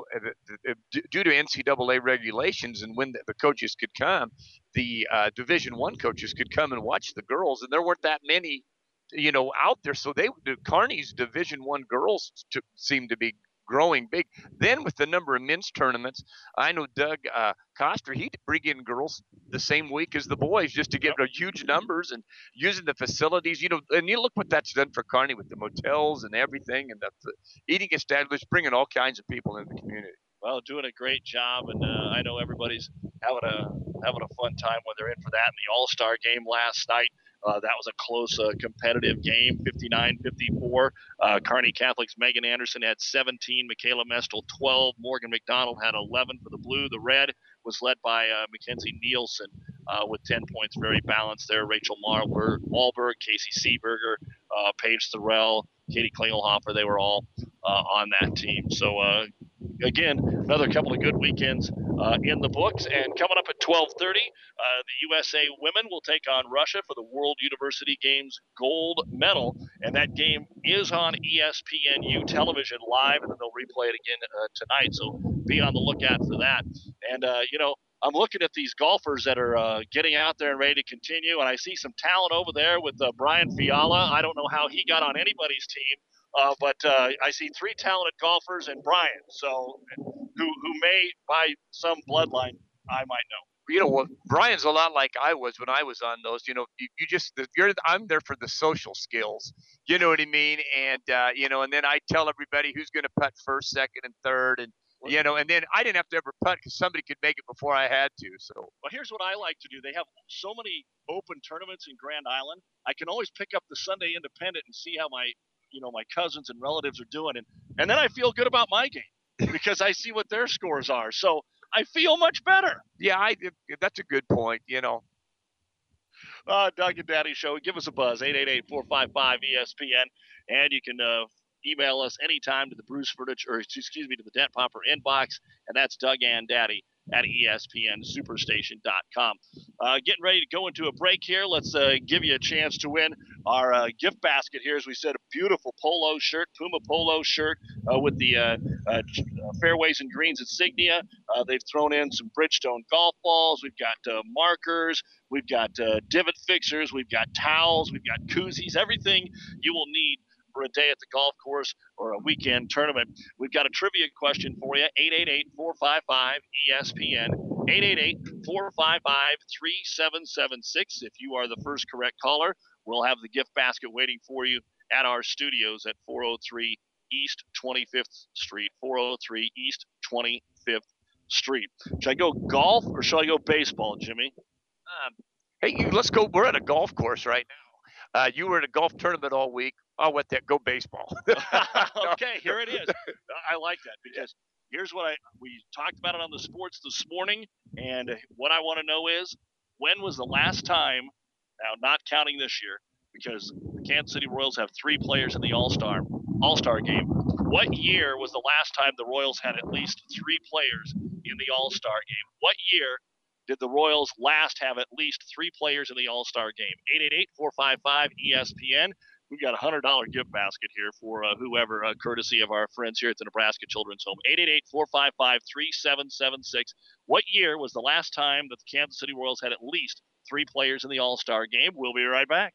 due to N C double A regulations and when the, the coaches could come, the uh, Division One coaches could come and watch the girls, and there weren't that many, you know, out there. So they, Kearney's Division One girls to, seemed to be growing big. Then with the number of men's tournaments, I know Doug uh, Koster, he'd bring in girls the same week as the boys just to get yep. huge numbers and using the facilities, you know, and you look what that's done for Kearney with the motels and everything and the, the eating establishments, bringing all kinds of people into the community. Well, doing a great job, and uh, I know everybody's having a having a fun time when they're in for that. In the All-Star game last night, uh, that was a close, uh, competitive game, fifty-nine fifty-four. Uh, Kearney Catholic's Megan Anderson had seventeen, Michaela Mestel twelve, Morgan McDonald had eleven for the blue. The red was led by uh, Mackenzie Nielsen uh, with ten points, very balanced there. Rachel Marlberg, Malberg, Casey Seeberger, uh, Paige Thorell, Katie Klingelhofer, they were all uh, on that team. So, uh, again, another couple of good weekends uh, in the books. And coming up at twelve thirty, uh, the U S A women will take on Russia for the World University Games gold medal. And that game is on E S P N U television live, and then they'll replay it again uh, tonight. So be on the lookout for that. And, uh, you know, I'm looking at these golfers that are uh, getting out there and ready to continue, and I see some talent over there with uh, Brian Fiala. I don't know how he got on anybody's team. Uh, but uh, I see three talented golfers and Brian, so who who may, by some bloodline, I might know. You know, well, Brian's a lot like I was when I was on those. You know, you, you just you're I'm there for the social skills. You know what I mean? And uh, you know, and then I tell everybody who's going to putt first, second, and third, and you know, and then I didn't have to ever putt because somebody could make it before I had to. So, well, here's what I like to do. They have so many open tournaments in Grand Island. I can always pick up the Sunday Independent and see how my you know, my cousins and relatives are doing. And, and then I feel good about my game because I see what their scores are. So I feel much better. Yeah, I, that's a good point, you know. Uh, Doug and Daddy Show. Give us a buzz, eight eight eight, four five five, E S P N. And you can uh, email us anytime to the Bruce Furniture, or excuse me, to the Dent Popper inbox. And that's Doug and Daddy at E S P N Superstation dot com. Uh, getting ready to go into a break here. Let's uh, give you a chance to win our uh, gift basket here. As we said, a beautiful polo shirt, Puma polo shirt uh, with the uh, uh, Fairways and Greens insignia. Uh, they've thrown in some Bridgestone golf balls. We've got uh, markers. We've got uh, divot fixers. We've got towels. We've got koozies. Everything you will need for a day at the golf course or a weekend tournament. We've got a trivia question for you, eight eight eight, four five five, E S P N, eight eight eight, four five five, three seven seven six. If you are the first correct caller, we'll have the gift basket waiting for you at our studios at four oh three East twenty-fifth Street, four oh three East twenty-fifth Street. Should I go golf or should I go baseball, Jimmy? Um, hey, you, let's go. We're at a golf course right now. Uh, you were at a golf tournament all week. I'll let that go baseball. Okay, here it is. I like that because here's what I we talked about it on the sports this morning, and what I want to know is when was the last time, now not counting this year, because the Kansas City Royals have three players in the All-Star All-Star game. What year was the last time the Royals had at least three players in the All-Star game? What year did the Royals last have at least three players in the All-Star game? eight eight eight, four five five, E S P N. We've got a one hundred dollars gift basket here for uh, whoever, uh, courtesy of our friends here at the Nebraska Children's Home. eight eight eight, four five five, three seven seven six. What year was the last time that the Kansas City Royals had at least three players in the All-Star game? We'll be right back.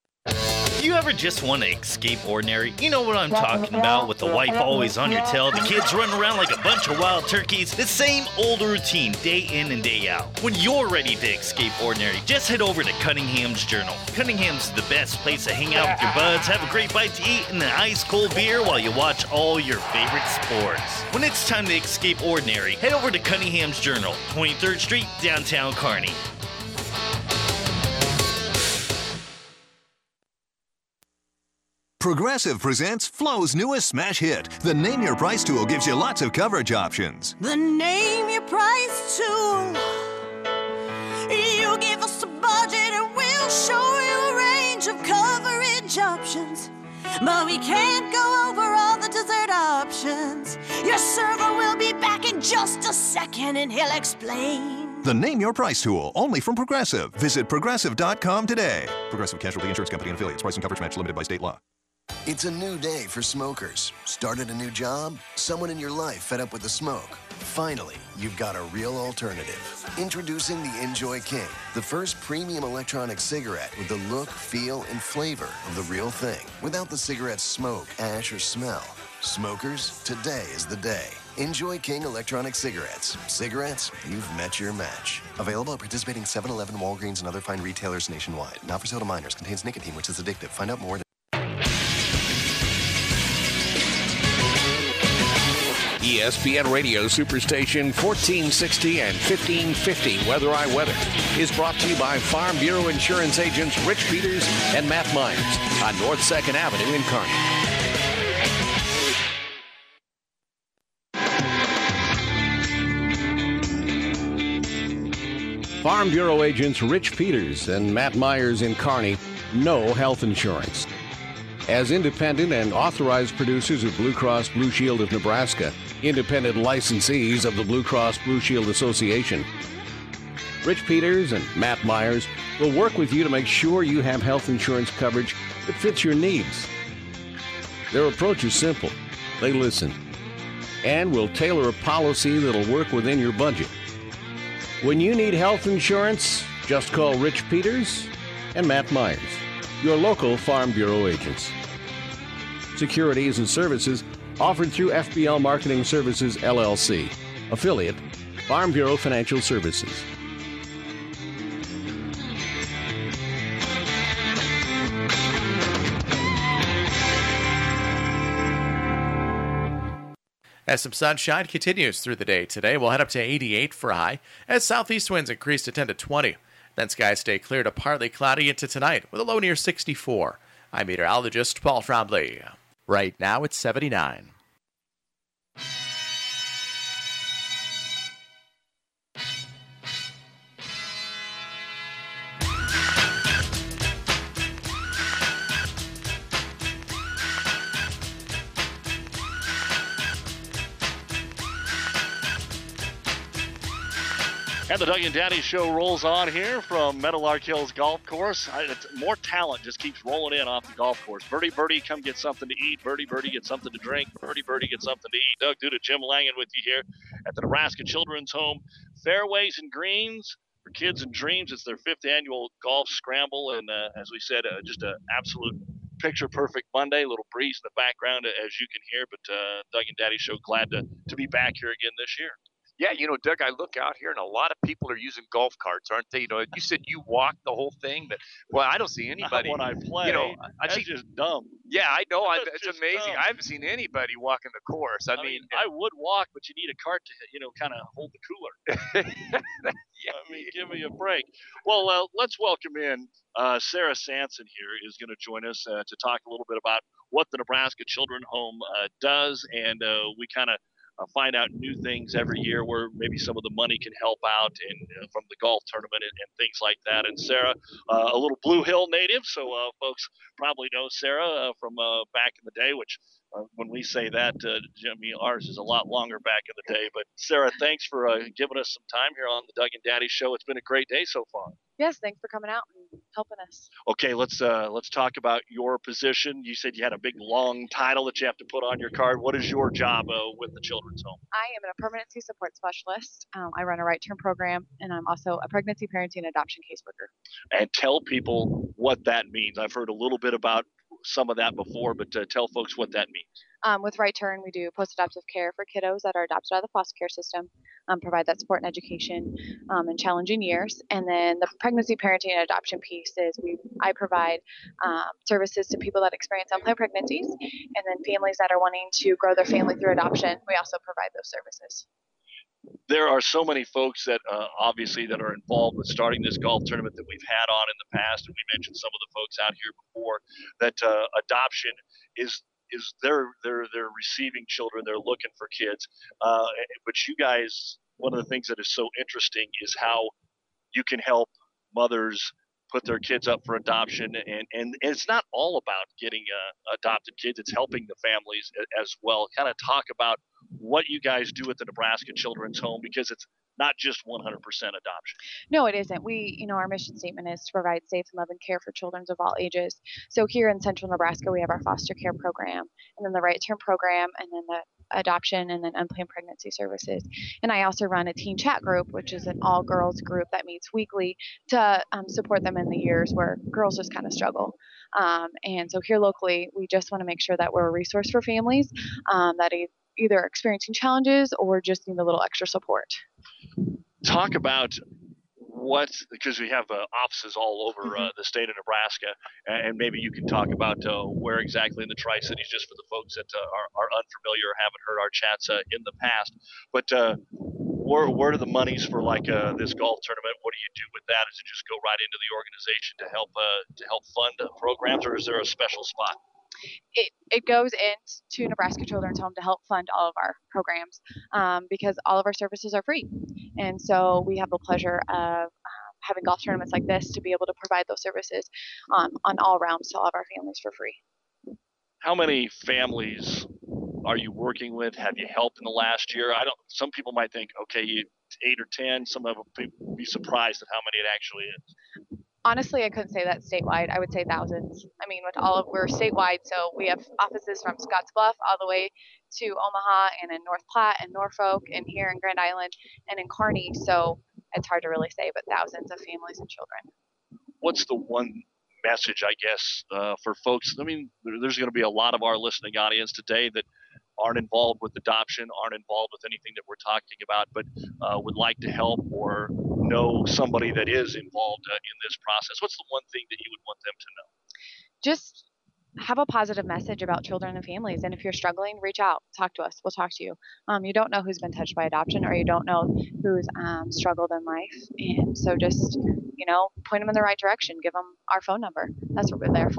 Do you ever just want to escape ordinary? You know what I'm talking about, with the wife always on your tail, the kids running around like a bunch of wild turkeys, the same old routine day in and day out. When you're ready to escape ordinary, just head over to Cunningham's Journal. Cunningham's is the best place to hang out with your buds, have a great bite to eat, and an ice cold beer while you watch all your favorite sports. When it's time to escape ordinary, head over to Cunningham's Journal, twenty-third Street, downtown Kearney. Progressive presents Flo's newest smash hit. The Name Your Price tool gives you lots of coverage options. The Name Your Price tool. You give us a budget and we'll show you a range of coverage options. But we can't go over all the dessert options. Your server will be back in just a second and he'll explain. The Name Your Price tool, only from Progressive. Visit progressive dot com today. Progressive Casualty Insurance Company and affiliates. Price and coverage match limited by state law. It's a new day for smokers. Started a new job? Someone in your life fed up with the smoke? Finally, you've got a real alternative. Introducing the Enjoy King, the first premium electronic cigarette with the look, feel, and flavor of the real thing, without the cigarette's smoke, ash, or smell. Smokers, today is the day. Enjoy King electronic cigarettes. Cigarettes, you've met your match. Available at participating seven eleven, Walgreens, and other fine retailers nationwide. Not for sale to minors. Contains nicotine, which is addictive. Find out more at E S P N Radio Superstation fourteen sixty and fifteen fifty Weather I Weather is brought to you by Farm Bureau Insurance agents Rich Peters and Matt Myers on North second Avenue in Kearney. Farm Bureau agents Rich Peters and Matt Myers in Kearney know health insurance. As independent and authorized producers of Blue Cross Blue Shield of Nebraska, independent licensees of the Blue Cross Blue Shield Association, Rich Peters and Matt Myers will work with you to make sure you have health insurance coverage that fits your needs. Their approach is simple. They listen and will tailor a policy that'll work within your budget. When you need health insurance, just call Rich Peters and Matt Myers, your local Farm Bureau agents. Securities and services offered through F B L Marketing Services, L L C, affiliate, Farm Bureau Financial Services. As some sunshine continues through the day today, we'll head up to eighty-eight for a high as southeast winds increase to ten to twenty. Then skies stay clear to partly cloudy into tonight with a low near sixty-four. I'm meteorologist Paul Trombley. Right now it's seventy-nine. And the Doug and Daddy Show rolls on here from Meadowlark Hills Golf Course. I, it's, more talent just keeps rolling in off the golf course. Birdie, birdie, come get something to eat. Birdie, birdie, get something to drink. Birdie, birdie, get something to eat. Doug Duda, Jim Langen with you here at the Nebraska Children's Home. Fairways and greens for kids and dreams. It's their fifth annual golf scramble. And uh, as we said, uh, just an absolute picture-perfect Monday. A little breeze in the background, as you can hear. But uh, Doug and Daddy Show glad to, to be back here again this year. Yeah, you know, Doug, I look out here and a lot of people are using golf carts, aren't they? You know, you said you walked the whole thing, but well, I don't see anybody. Not when I play. You know, I That's see, just dumb. Yeah, I know. I, That's it's just amazing. dumb. I haven't seen anybody walking the course. I, I mean, mean, I would walk, but you need a cart to, you know, kind of hold the cooler. yeah. I mean, give me a break. Well, uh, let's welcome in uh, Sarah Sanson here is going to join us uh, to talk a little bit about what the Nebraska Children's Home uh, does, and uh, we kind of Uh, find out new things every year where maybe some of the money can help out in, uh, from the golf tournament and, and things like that. And Sarah, uh, a little Blue Hill native, so uh, folks probably know Sarah uh, from uh, back in the day, which uh, when we say that, uh, Jimmy, ours is a lot longer back in the day. But Sarah, thanks for uh, giving us some time here on the Doug and Daddy Show. It's been a great day so far. Yes, thanks for coming out and helping us. Okay, let's uh, let's talk about your position. You said you had a big, long title that you have to put on your card. What is your job uh, with the Children's Home? I am a permanency support specialist. Um, I run a right turn program, and I'm also a pregnancy, parenting, and adoption caseworker. And tell people what that means. I've heard a little bit about some of that before, but uh, tell folks what that means. Um, with Right Turn, we do post-adoptive care for kiddos that are adopted out of the foster care system, um, provide that support and education um, in challenging years. And then the pregnancy, parenting, and adoption piece is we I provide um, services to people that experience unplanned pregnancies, and then families that are wanting to grow their family through adoption. We also provide those services. There are so many folks that uh, obviously that are involved with starting this golf tournament that we've had on in the past, and we mentioned some of the folks out here before, that uh, adoption is is they're they're they're receiving children, they're looking for kids. Uh, but you guys, one of the things that is so interesting is how you can help mothers put their kids up for adoption, and and, and it's not all about getting uh, adopted kids, it's helping the families as well. Kind of talk about what you guys do at the Nebraska Children's Home, because it's not just one hundred percent adoption. No, it isn't. We, you know, our mission statement is to provide safe and loving care for children of all ages. So here in Central Nebraska, we have our foster care program, and then the Right Turn program, and then the adoption, and then unplanned pregnancy services. And I also run a teen chat group, which is an all-girls group that meets weekly to um, support them in the years where girls just kind of struggle. Um, and so here locally, we just want to make sure that we're a resource for families um, that e- either are experiencing challenges or just need a little extra support. Talk about what, because we have uh, offices all over uh, the state of Nebraska, and, and maybe you can talk about uh, where exactly in the Tri-Cities, just for the folks that uh, are, are unfamiliar or haven't heard our chats uh, in the past. But uh, where, where are the monies for like uh, this golf tournament? What do you do with that? Does it just go right into the organization to help uh, to help fund uh, programs, or is there a special spot? It, it goes into Nebraska Children's Home to help fund all of our programs um, because all of our services are free. And so we have the pleasure of um, having golf tournaments like this to be able to provide those services um, on all rounds to all of our families for free. How many families are you working with? Have you helped in the last year? I don't. Some people might think, okay, you, eight or ten. Some of them will be surprised at how many it actually is. Honestly, I couldn't say that statewide. I would say thousands. I mean, with all of, we're statewide, so we have offices from Scottsbluff all the way to Omaha, and in North Platte and Norfolk, and here in Grand Island and in Kearney. So it's hard to really say, but thousands of families and children. What's the one message, I guess, uh, for folks? I mean, there's going to be a lot of our listening audience today that aren't involved with adoption, aren't involved with anything that we're talking about, but uh, would like to help or know somebody that is involved uh, in this process. What's the one thing that you would want them to know? Just have a positive message about children and families. And if you're struggling, reach out, talk to us. We'll talk to you. Um, you don't know who's been touched by adoption, or you don't know who's um, struggled in life. And so just, you know, point them in the right direction. Give them our phone number. That's what we're there for.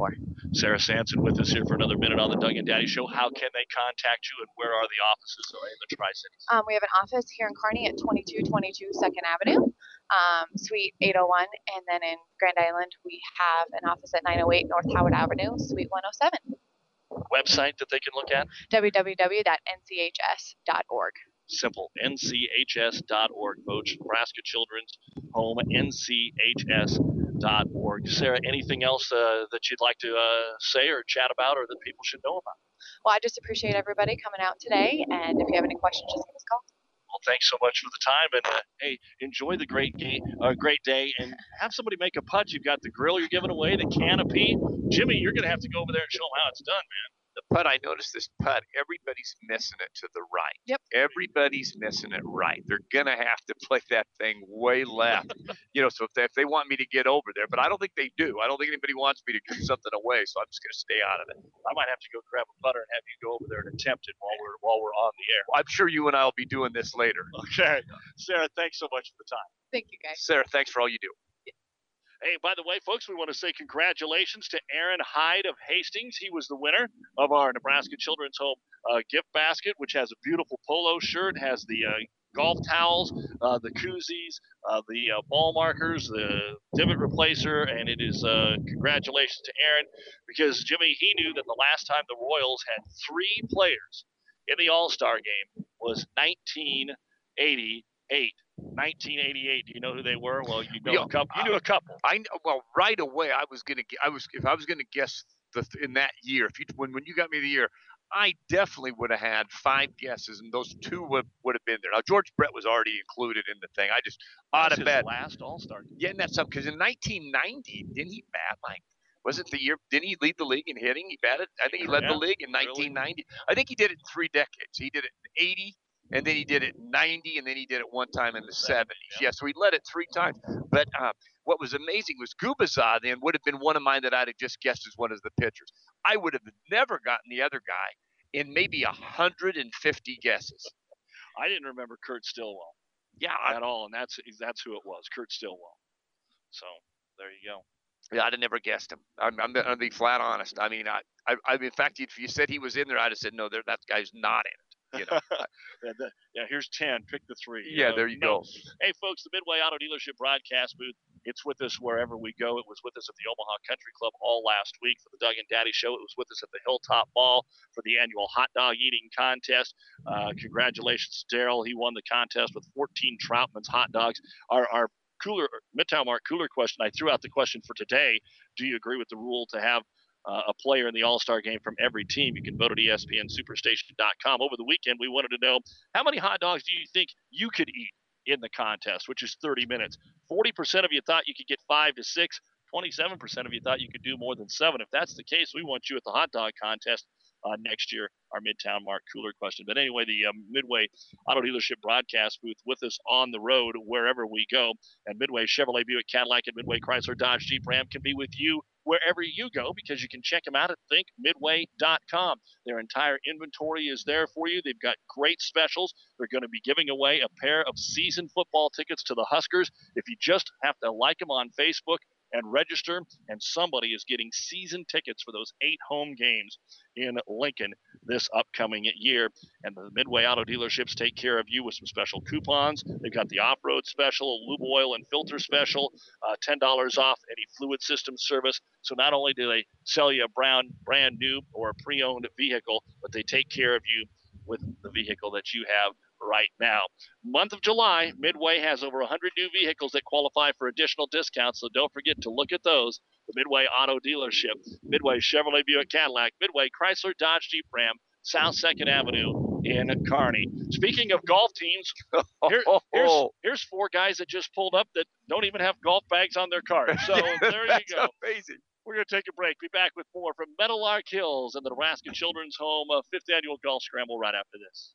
Sarah Sanson with us here for another minute on the Doug and Daddy Show. How can they contact you, and where are the offices in the Tri-Cities? Um, we have an office here in Kearney at twenty-two twenty-two second Avenue, um, Suite eight oh one, and then in Grand Island we have an office at nine oh eight North Howard Avenue, Suite one oh seven. Website that they can look at? w w w dot n c h s dot org. Simple, N C H S dot org, folks. Nebraska Children's Home, N C H S dot org. Sarah, anything else uh, that you'd like to uh, say or chat about or that people should know about? Well, I just appreciate everybody coming out today, and if you have any questions, just give us a call. Well, thanks so much for the time, and uh, hey, enjoy the great game, uh, great day, and have somebody make a putt. You've got the grill you're giving away, the canopy. Jimmy, you're going to have to go over there and show them how it's done, man. The putt, I noticed this putt, everybody's missing it to the right. Yep. Everybody's missing it right. They're going to have to play that thing way left. You know, so if they, if they want me to get over there, but I don't think they do. I don't think anybody wants me to give something away, so I'm just going to stay out of it. I might have to go grab a putter and have you go over there and attempt it while we're while we're on the air. Well, I'm sure you and I will be doing this later. Okay. Sarah, thanks so much for the time. Thank you, guys. Sarah, thanks for all you do. Hey, by the way, folks, we want to say congratulations to Aaron Hyde of Hastings. He was the winner of our Nebraska Children's Home uh, gift basket, which has a beautiful polo shirt, has the uh, golf towels, uh, the koozies, uh, the uh, ball markers, the divot replacer, and it is uh, congratulations to Aaron because, Jimmy, he knew that the last time the Royals had three players in the All-Star game was nineteen eighty-eight. nineteen eighty-eight. Do you know who they were? Well, you know yeah, a couple. You knew a couple. I know. Well, right away, I was gonna. I was if I was gonna guess the in that year. If you when when you got me the year, I definitely would have had five guesses, and those two would would have been there. Now George Brett was already included in the thing. I just ought to bet last All-Star. Yeah, and that's up because in nineteen ninety, didn't he bat like? Was it the year? Didn't he lead the league in hitting? He batted. I think he led yeah, the league in nineteen ninety. Really? I think he did it in three decades. He did it in eighty. And then he did it in ninety, and then he did it one time in the seventies. Yeah, so he led it three times. But uh, what was amazing was Gubicza then would have been one of mine that I'd have just guessed as one of the pitchers. I would have never gotten the other guy in maybe one hundred fifty guesses. I didn't remember Kurt Stillwell. Yeah. At all, and that's that's who it was, Kurt Stillwell. So there you go. Yeah, I'd have never guessed him. I'm, I'm going to be flat honest. I mean, I, I, I in fact, if you said he was in there, I'd have said, no, there, that guy's not in it. You know. yeah, the, yeah, here's ten. Pick the three. Yeah, know? there you no. go. Hey, folks, the Midway Auto Dealership broadcast booth. It's with us wherever we go. It was with us at the Omaha Country Club all last week for the Doug and Daddy Show. It was with us at the Hilltop Mall for the annual hot dog eating contest. Uh, congratulations to Daryl. He won the contest with fourteen Troutman's hot dogs. Our, our cooler, Midtown Mark cooler question, I threw out the question for today. Do you agree with the rule to have Uh, a player in the All-Star game from every team? You can vote at E S P N Superstation dot com. Over the weekend, we wanted to know how many hot dogs do you think you could eat in the contest, which is thirty minutes. forty percent of you thought you could get five to six. twenty-seven percent of you thought you could do more than seven. If that's the case, we want you at the hot dog contest uh, next year, our Midtown Mark cooler question. But anyway, the um, Midway Auto Dealership broadcast booth with us on the road wherever we go. And Midway Chevrolet Buick Cadillac and Midway Chrysler Dodge Jeep Ram can be with you wherever you go because you can check them out at think midway dot com. Their entire inventory is there for you. They've got great specials. They're going to be giving away a pair of season football tickets to the Huskers. If you just have to like them on Facebook and register, and somebody is getting season tickets for those eight home games in Lincoln this upcoming year. And the Midway Auto Dealerships take care of you with some special coupons. They've got the off-road special, lube oil and filter special, uh, ten dollars off any fluid system service. So not only do they sell you a brown, brand new or pre-owned vehicle, but they take care of you with the vehicle that you have right now. Month of July, Midway has over one hundred new vehicles that qualify for additional discounts, so don't forget to look at those. The Midway Auto Dealership, Midway Chevrolet Buick Cadillac, Midway Chrysler Dodge Jeep Ram, South second Avenue in Kearney. Speaking of golf teams, here, here's, here's four guys that just pulled up that don't even have golf bags on their cars. So there you go. Amazing. We're going to take a break. Be back with more from Meadowlark Hills and the Nebraska Children's Home uh, fifth Annual Golf Scramble right after this.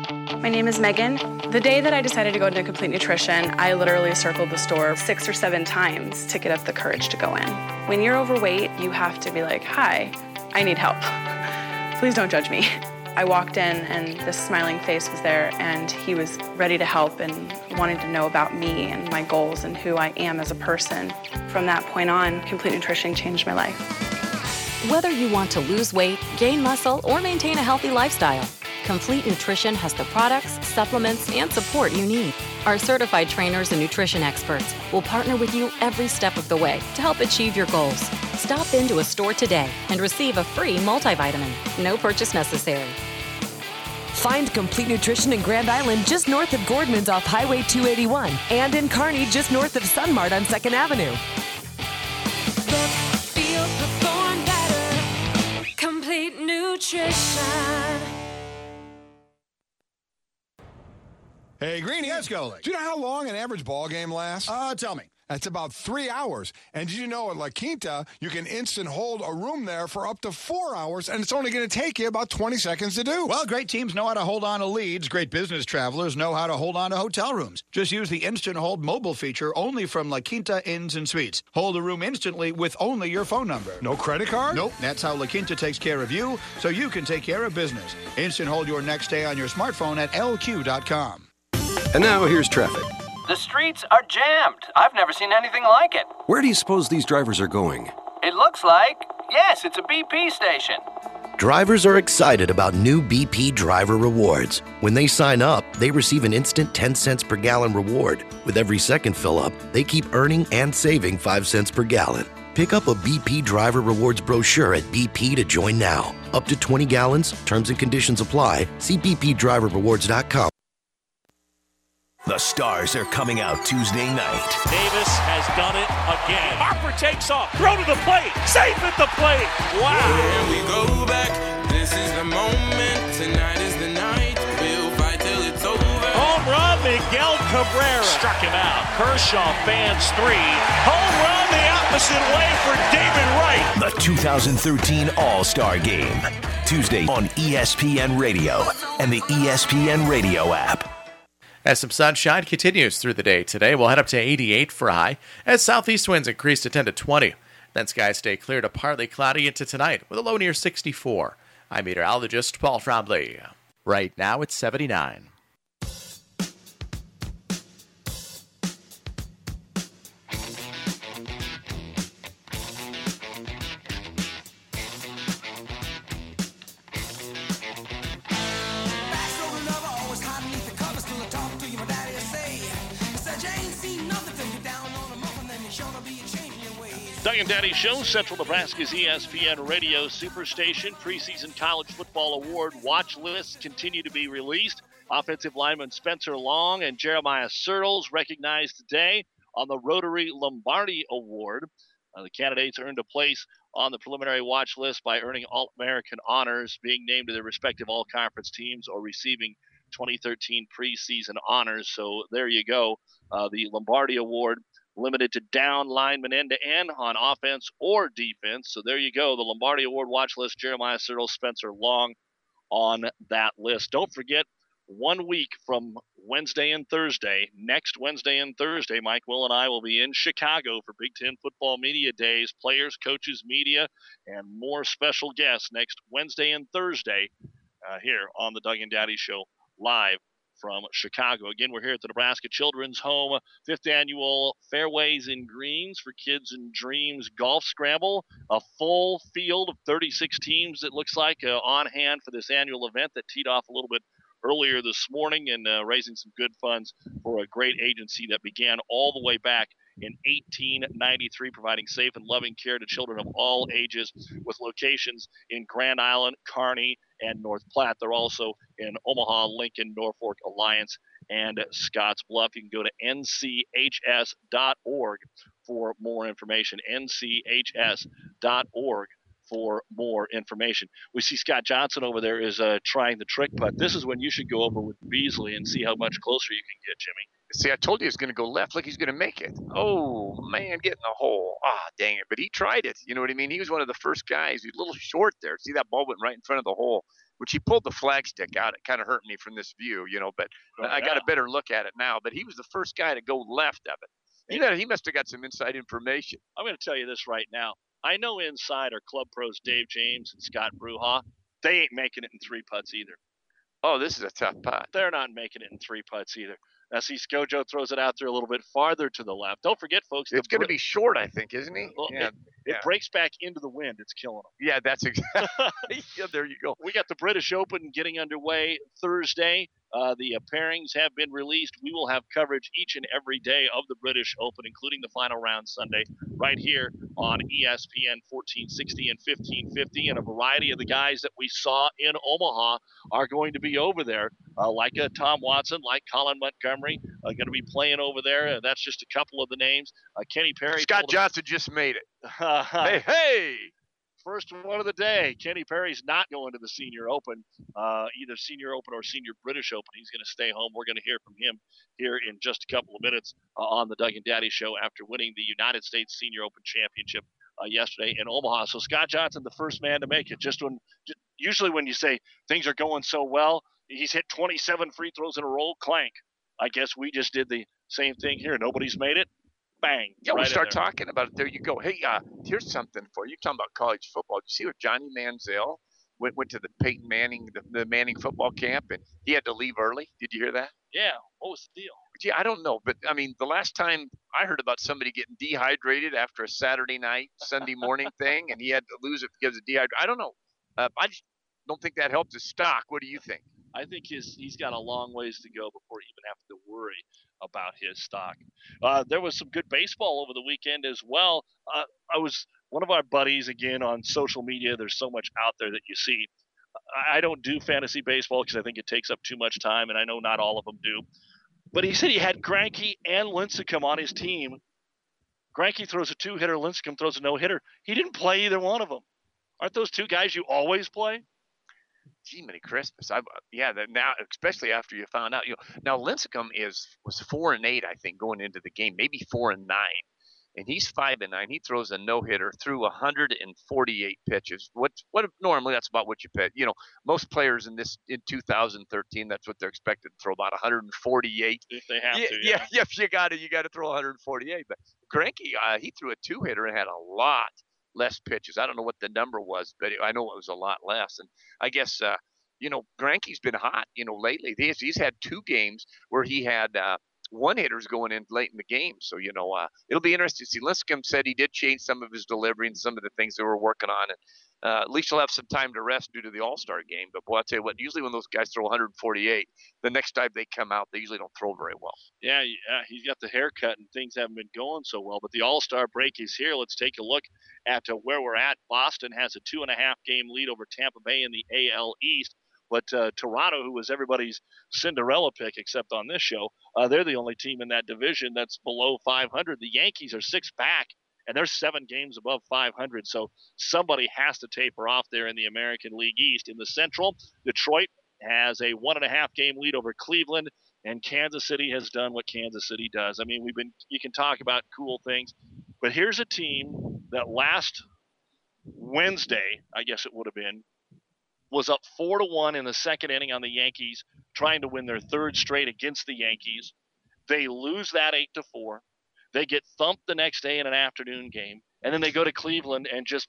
My name is Megan. The day that I decided to go into Complete Nutrition, I literally circled the store six or seven times to get up the courage to go in. When you're overweight, you have to be like, hi, I need help. Please don't judge me. I walked in and this smiling face was there and he was ready to help and wanted to know about me and my goals and who I am as a person. From that point on, Complete Nutrition changed my life. Whether you want to lose weight, gain muscle, or maintain a healthy lifestyle, Complete Nutrition has the products, supplements, and support you need. Our certified trainers and nutrition experts will partner with you every step of the way to help achieve your goals. Stop into a store today and receive a free multivitamin. No purchase necessary. Find Complete Nutrition in Grand Island just north of Gordman's off Highway two eighty-one and in Kearney just north of Sunmart on second Avenue. Look, feel, perform better. Complete Nutrition. Hey, Greeny. Yes, Goalie. Do you know how long an average ball game lasts? Uh, tell me. That's about three hours. And did you know at La Quinta, you can instant hold a room there for up to four hours, and it's only going to take you about twenty seconds to do. Well, great teams know how to hold on to leads. Great business travelers know how to hold on to hotel rooms. Just use the Instant Hold mobile feature only from La Quinta Inns and Suites. Hold a room instantly with only your phone number. No credit card? Nope. That's how La Quinta takes care of you, so you can take care of business. Instant Hold your next stay on your smartphone at L Q dot com. And now here's traffic. The streets are jammed. I've never seen anything like it. Where do you suppose these drivers are going? It looks like, yes, it's a B P station. Drivers are excited about new B P Driver Rewards. When they sign up, they receive an instant ten cents per gallon reward. With every second fill up, they keep earning and saving five cents per gallon. Pick up a B P Driver Rewards brochure at B P to join now. Up to twenty gallons, terms and conditions apply. See b p driver rewards dot com. The Stars are coming out Tuesday night. Davis has done it again. Harper takes off. Throw to the plate. Safe at the plate. Wow. Here we go back. This is the moment. Tonight is the night. We'll fight till it's over. Home run, Miguel Cabrera. Struck him out. Kershaw fans three. Home run the opposite way for David Wright. The two thousand thirteen All-Star Game. Tuesday on E S P N Radio and the E S P N Radio app. As some sunshine continues through the day today, we'll head up to eighty-eight for a high as southeast winds increase to ten to twenty. Then skies stay clear to partly cloudy into tonight with a low near sixty-four. I'm meteorologist Paul Trombley. Right now it's seventy-nine. Doug and Daddy Show, Central Nebraska's E S P N Radio Superstation. Preseason College Football Award watch lists continue to be released. Offensive lineman Spencer Long and Jeremiah Searles recognized today on the Rotary Lombardi Award. Uh, the candidates earned a place on the preliminary watch list by earning All-American honors, being named to their respective all-conference teams, or receiving twenty thirteen preseason honors. So there you go. Uh, the Lombardi Award limited to down linemen end-to-end on offense or defense. So there you go. The Lombardi Award watch list, Jeremiah Searles, Spencer Long on that list. Don't forget, one week from Wednesday and Thursday, next Wednesday and Thursday, Mike Will and I will be in Chicago for Big Ten Football Media Days, players, coaches, media, and more special guests next Wednesday and Thursday uh, here on the Doug and Daddy Show live from Chicago. Again, we're here at the Nebraska Children's Home, fifth annual Fairways and Greens for Kids and Dreams Golf Scramble. A full field of thirty-six teams, it looks like, uh, on hand for this annual event that teed off a little bit earlier this morning, and uh, raising some good funds for a great agency that began all the way back in eighteen ninety-three, providing safe and loving care to children of all ages, with locations in Grand Island, Kearney, and North Platte. They're also in Omaha, Lincoln, Norfolk, Alliance, and Scotts Bluff. You can go to N C H S dot org for more information, N C H S dot org for more information. We see Scott Johnson over there is uh, trying the trick putt. This is when you should go over with Beasley and see how much closer you can get, Jimmy. See, I told you he's going to go left. Look, he's going to make it. Oh, man, get in the hole. Ah, dang it. But he tried it. You know what I mean? He was one of the first guys. He's a little short there. See, that ball went right in front of the hole, which he pulled the flagstick out. It kind of hurt me from this view, you know, but oh, I yeah. got a better look at it now. But he was the first guy to go left of it. You know, he must have got some inside information. I'm going to tell you this right now. I know inside are club pros Dave James and Scott Bruja. They ain't making it in three putts either. Oh, this is a tough putt. They're not making it in three putts either. I see Scojo throws it out there a little bit farther to the left. Don't forget, folks. It's going to be short, I think, isn't he? Well, yeah. It, it yeah. breaks back into the wind. It's killing them. Yeah, that's exactly. yeah, there you go. We got the British Open getting underway Thursday. Uh, the uh, pairings have been released. We will have coverage each and every day of the British Open, including the final round Sunday, right here on E S P N fourteen sixty and fifteen fifty. And a variety of the guys that we saw in Omaha are going to be over there, uh, like uh, Tom Watson, like Colin Montgomery, uh, going to be playing over there. Uh, that's just a couple of the names. Uh, Kenny Perry. Scott Johnson just made it. hey, hey! First one of the day. Kenny Perry's not going to the Senior Open, uh, either Senior Open or Senior British Open. He's going to stay home. We're going to hear from him here in just a couple of minutes uh, on the Doug and Daddy Show after winning the United States Senior Open Championship uh, yesterday in Omaha. So Scott Johnson, the first man to make it. Just when, just, usually when you say things are going so well, he's hit twenty-seven free throws in a row. Clank. I guess we just did the same thing here. Nobody's made it. Bang. Yeah, right we start talking about it. There you go. Hey, uh, here's something for you. You're talking about college football. Did you see what Johnny Manziel went went to the Peyton Manning, the, the Manning football camp, and he had to leave early? Did you hear that? Yeah. What was the deal? Yeah, I don't know. But, I mean, the last time I heard about somebody getting dehydrated after a Saturday night, Sunday morning thing, and he had to lose it because of dehydration. I don't know. Uh, I just don't think that helped his stock. What do you think? I think his he's got a long ways to go before he even have to worry about his stock. Uh, there was some good baseball over the weekend as well. Uh, I was one of our buddies again on social media. There's so much out there that you see. I don't do fantasy baseball because I think it takes up too much time, and I know not all of them do. But he said he had Greinke and Lincecum on his team. Greinke throws a two-hitter, Lincecum throws a no-hitter. He didn't play either one of them. Aren't those two guys you always play? Gee, many Christmas. I yeah. That now, especially after you found out, you know. Now Lincecum is was four and eight, I think, going into the game, maybe four and nine, and he's five and nine. He throws a no hitter through one hundred forty-eight pitches. What what normally that's about what you pay. You know, most players in this in two thousand thirteen, that's what they're expected to throw about one hundred forty-eight. If they have yeah, to, yeah, yeah. yeah. If you got to, you got to throw one hundred forty-eight. But Greinke, uh, he threw a two hitter and had a lot less pitches. I don't know what the number was, but I know it was a lot less. And I guess, uh, you know, Greinke's been hot, you know, lately. He's, he's had two games where he had uh, one hitters going in late in the game. So, you know, uh, it'll be interesting to see. Lincecum said he did change some of his delivery and some of the things they were working on. And uh, at least he'll have some time to rest due to the All-Star game. But, boy, I'll tell you what, usually when those guys throw one hundred forty-eight, the next time they come out, they usually don't throw very well. Yeah, yeah, he's got the haircut and things haven't been going so well. But the All-Star break is here. Let's take a look at uh, where we're at. Boston has a two-and-a-half game lead over Tampa Bay in the A L East. But uh, Toronto, who was everybody's Cinderella pick except on this show, uh, they're the only team in that division that's below five hundred. The Yankees are six back, and they're seven games above five hundred. So somebody has to taper off there in the American League East. In the Central, Detroit has a one-and-a-half game lead over Cleveland, and Kansas City has done what Kansas City does. I mean, we've been you can talk about cool things, but here's a team that last Wednesday, I guess it would have been, was up four to one in the second inning on the Yankees, trying to win their third straight against the Yankees. They lose that eight to four. They get thumped the next day in an afternoon game, and then they go to Cleveland and just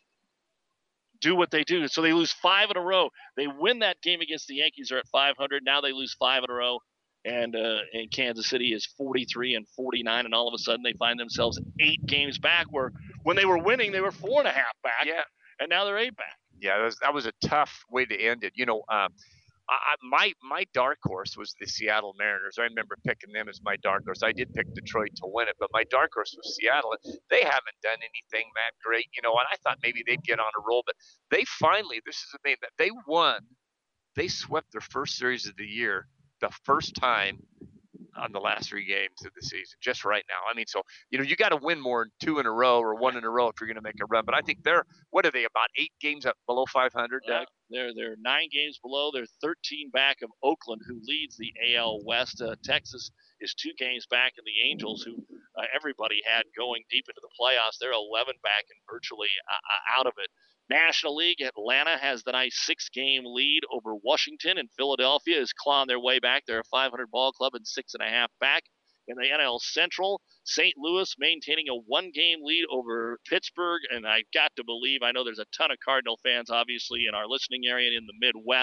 do what they do. So they lose five in a row. They win that game against the Yankees. They're at five hundred. Now they lose five in a row, and uh, and Kansas City is forty-three and forty-nine, and all of a sudden they find themselves eight games back. Where when they were winning, they were four and a half back. Yeah, and now they're eight back. Yeah, that was, that was a tough way to end it. You know, um, I, my my dark horse was the Seattle Mariners. I remember picking them as my dark horse. I did pick Detroit to win it, but my dark horse was Seattle. They haven't done anything that great, you know, and I thought maybe they'd get on a roll, but they finally, this is the thing, that they won. They swept their first series of the year the first time on the last three games of the season, just right now. I mean, so, you know, you got to win more than two in a row or one in a row if you're going to make a run. But I think they're, what are they, about eight games up below five hundred, Doug? Uh, they're, they're nine games below. They're thirteen back of Oakland, who leads the A L West. Uh, Texas is two games back, and the Angels, who uh, everybody had going deep into the playoffs, they're eleven back and virtually uh, out of it. National League, Atlanta has the nice six-game lead over Washington, and Philadelphia is clawing their way back. They're a five hundred ball club and six and a half back. In the N L Central, Saint Louis maintaining a one-game lead over Pittsburgh, and I got to believe, I know there's a ton of Cardinal fans, obviously, in our listening area and in the Midwest.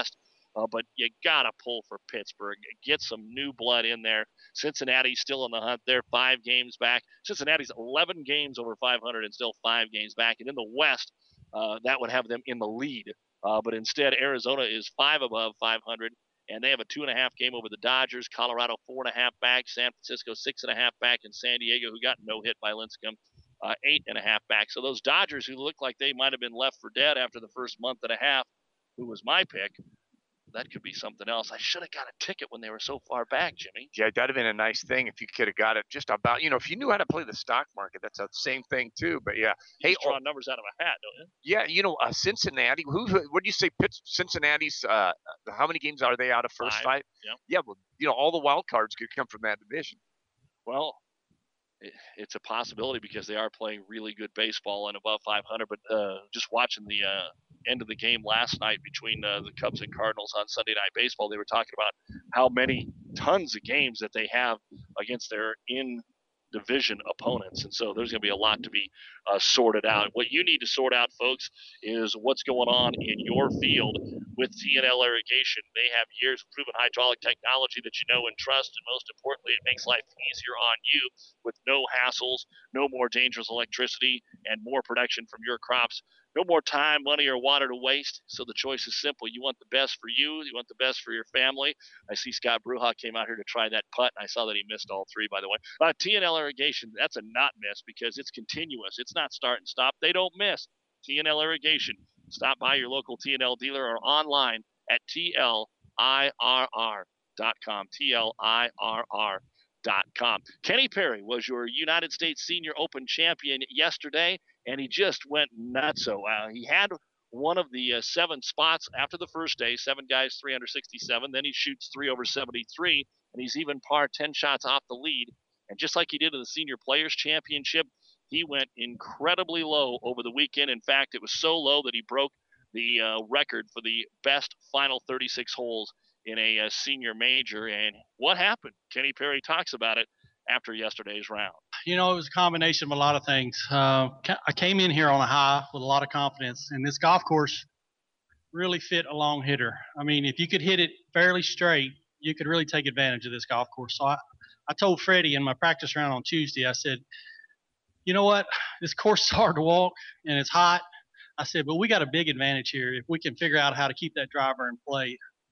Uh, but you got to pull for Pittsburgh. Get some new blood in there. Cincinnati's still in the hunt. They're five games back. Cincinnati's eleven games over five hundred and still five games back. And in the West, uh, that would have them in the lead. Uh, but instead, Arizona is five above five hundred, and they have a two and a half game over the Dodgers. Colorado four and a half back. San Francisco six and a half back, and San Diego, who got no hit by Lincecum, uh, eight and a half back. So those Dodgers, who looked like they might have been left for dead after the first month and a half, who was my pick, that could be something else. I should have got a ticket when they were so far back, Jimmy. Yeah, that'd have been a nice thing if you could have got it just about, you know, if you knew how to play the stock market, that's the same thing too. But yeah, You hey, just draw numbers out of a hat, don't you? yeah, you know, uh, Cincinnati. Who? What do you say? Pitts, Cincinnati's. Uh, how many games are they out of first Five, five? yeah. Yeah, well, you know, all the wild cards could come from that division. Well, it, it's a possibility because they are playing really good baseball and above five hundred. But uh, just watching the uh, end of the game last night between uh, the Cubs and Cardinals on Sunday Night Baseball, they were talking about how many tons of games that they have against their in division opponents. And so there's going to be a lot to be uh, sorted out. What you need to sort out, folks, is what's going on in your field with T N L Irrigation. They have years of proven hydraulic technology that you know and trust, and most importantly, it makes life easier on you with no hassles, no more dangerous electricity, and more production from your crops. No more time, money, or water to waste. So the choice is simple. You want the best for you. You want the best for your family. I see Scott Bruja came out here to try that putt, and I saw that he missed all three, by the way. Uh, T N L Irrigation, that's a not miss because it's continuous. It's not start and stop. They don't miss. T N L Irrigation. Stop by your local T N L dealer or online at T L I R R dot com. T L I R R dot com. Kenny Perry was your United States Senior Open champion yesterday, and he just went nutso. Uh, he had one of the uh, seven spots after the first day, seven guys, three under sixty-seven. Then he shoots three over seventy-three, and he's even par ten shots off the lead. And just like he did in the Senior Players Championship, he went incredibly low over the weekend. In fact, it was so low that he broke the uh, record for the best final thirty-six holes in a, a senior major. And what happened? Kenny Perry talks about it after yesterday's round. You know, it was a combination of a lot of things. Uh, I came in here on a high with a lot of confidence, and this golf course really fit a long hitter. I mean, if you could hit it fairly straight, you could really take advantage of this golf course. So I, I told Freddie in my practice round on Tuesday, I said, you know what, this course is hard to walk and it's hot. I said, but we got a big advantage here if we can figure out how to keep that driver in play.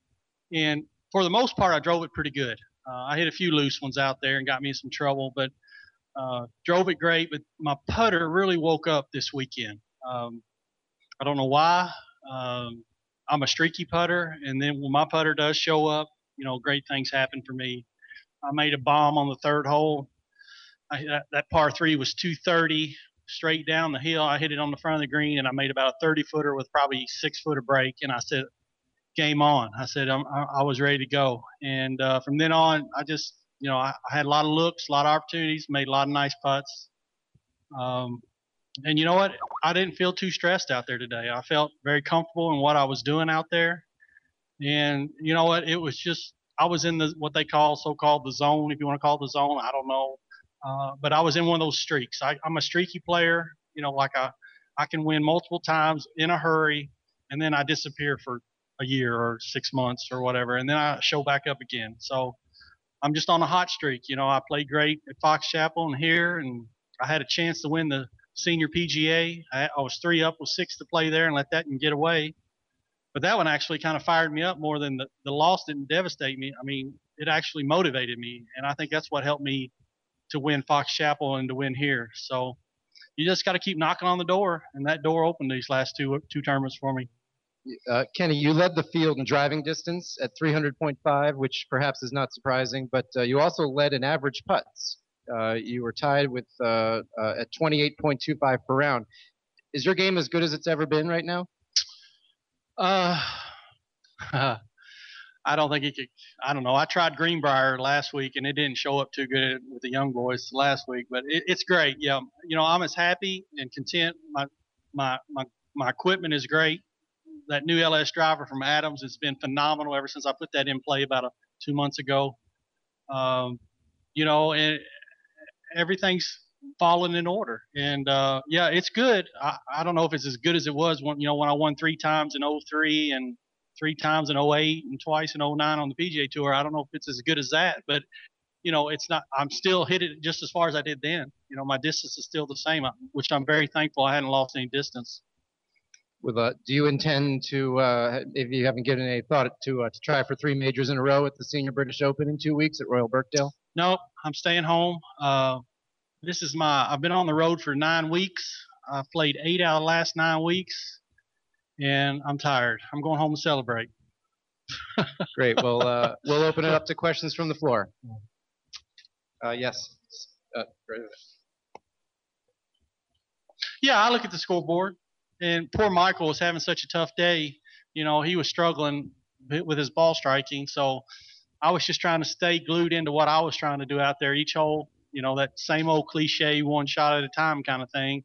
And for the most part, I drove it pretty good. Uh, I hit a few loose ones out there and got me in some trouble, but uh, drove it great. But my putter really woke up this weekend. Um, I don't know why. Um, I'm a streaky putter, and then when my putter does show up, you know, great things happen for me. I made a bomb on the third hole. I, that, that par three was two thirty straight down the hill. I hit it on the front of the green, and I made about a thirty footer with probably six foot of break. And I said, game on. I said, I'm, I was ready to go. And uh, from then on, I just, you know, I, I had a lot of looks, a lot of opportunities, made a lot of nice putts. Um, and you know what? I didn't feel too stressed out there today. I felt very comfortable in what I was doing out there. And you know what? It was just, I was in the, what they call, so-called the zone, if you want to call it the zone. I don't know. Uh, but I was in one of those streaks. I, I'm a streaky player, you know, like I, I can win multiple times in a hurry, and then I disappear for a year or six months or whatever, and then I show back up again. So I'm just on a hot streak. You know, I played great at Fox Chapel and here, and I had a chance to win the senior P G A. I, I was three up with six to play there and let that one get away. But that one actually kind of fired me up more than the, the loss didn't devastate me. I mean, it actually motivated me, and I think that's what helped me to win Fox Chapel and to win here. So you just got to keep knocking on the door, and that door opened these last two two tournaments for me. Uh, Kenny, you led the field in driving distance at three hundred point five, which perhaps is not surprising, but uh, you also led in average putts. Uh, you were tied with uh, uh, at twenty-eight point two five per round. Is your game as good as it's ever been right now? Uh, I don't think it could. I don't know. I tried Greenbrier last week, and it didn't show up too good with the young boys last week, but it, it's great. Yeah, you know, I'm as happy and content. My my my my equipment is great. That new L S driver from Adams has been phenomenal ever since I put that in play about a, two months ago. Um, you know, and everything's fallen in order. And uh, yeah, it's good. I, I don't know if it's as good as it was when, you know, when I won three times in oh three and three times in oh eight and twice in oh nine on the P G A Tour. I don't know if it's as good as that, but you know, it's not. I'm still hit it just as far as I did then. You know, my distance is still the same, which I'm very thankful. I hadn't lost any distance. With uh, do you intend to, uh, if you haven't given any thought to, uh, to try for three majors in a row at the Senior British Open in two weeks at Royal Birkdale? No, I'm staying home. Uh, this is my. I've been on the road for nine weeks. I've played eight out of the last nine weeks, and I'm tired. I'm going home to celebrate. Great. Well, uh, we'll open it up to questions from the floor. Uh, yes. Uh, yeah, I look at the scoreboard, and poor Michael was having such a tough day. You know, he was struggling with his ball striking, so I was just trying to stay glued into what I was trying to do out there each hole. You know, that same old cliche one shot at a time kind of thing.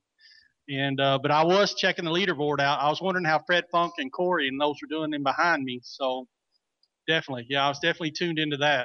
And uh, but I was checking the leaderboard out. I was wondering how Fred Funk and Corey and those were doing in behind me. So definitely, yeah, I was definitely tuned into that.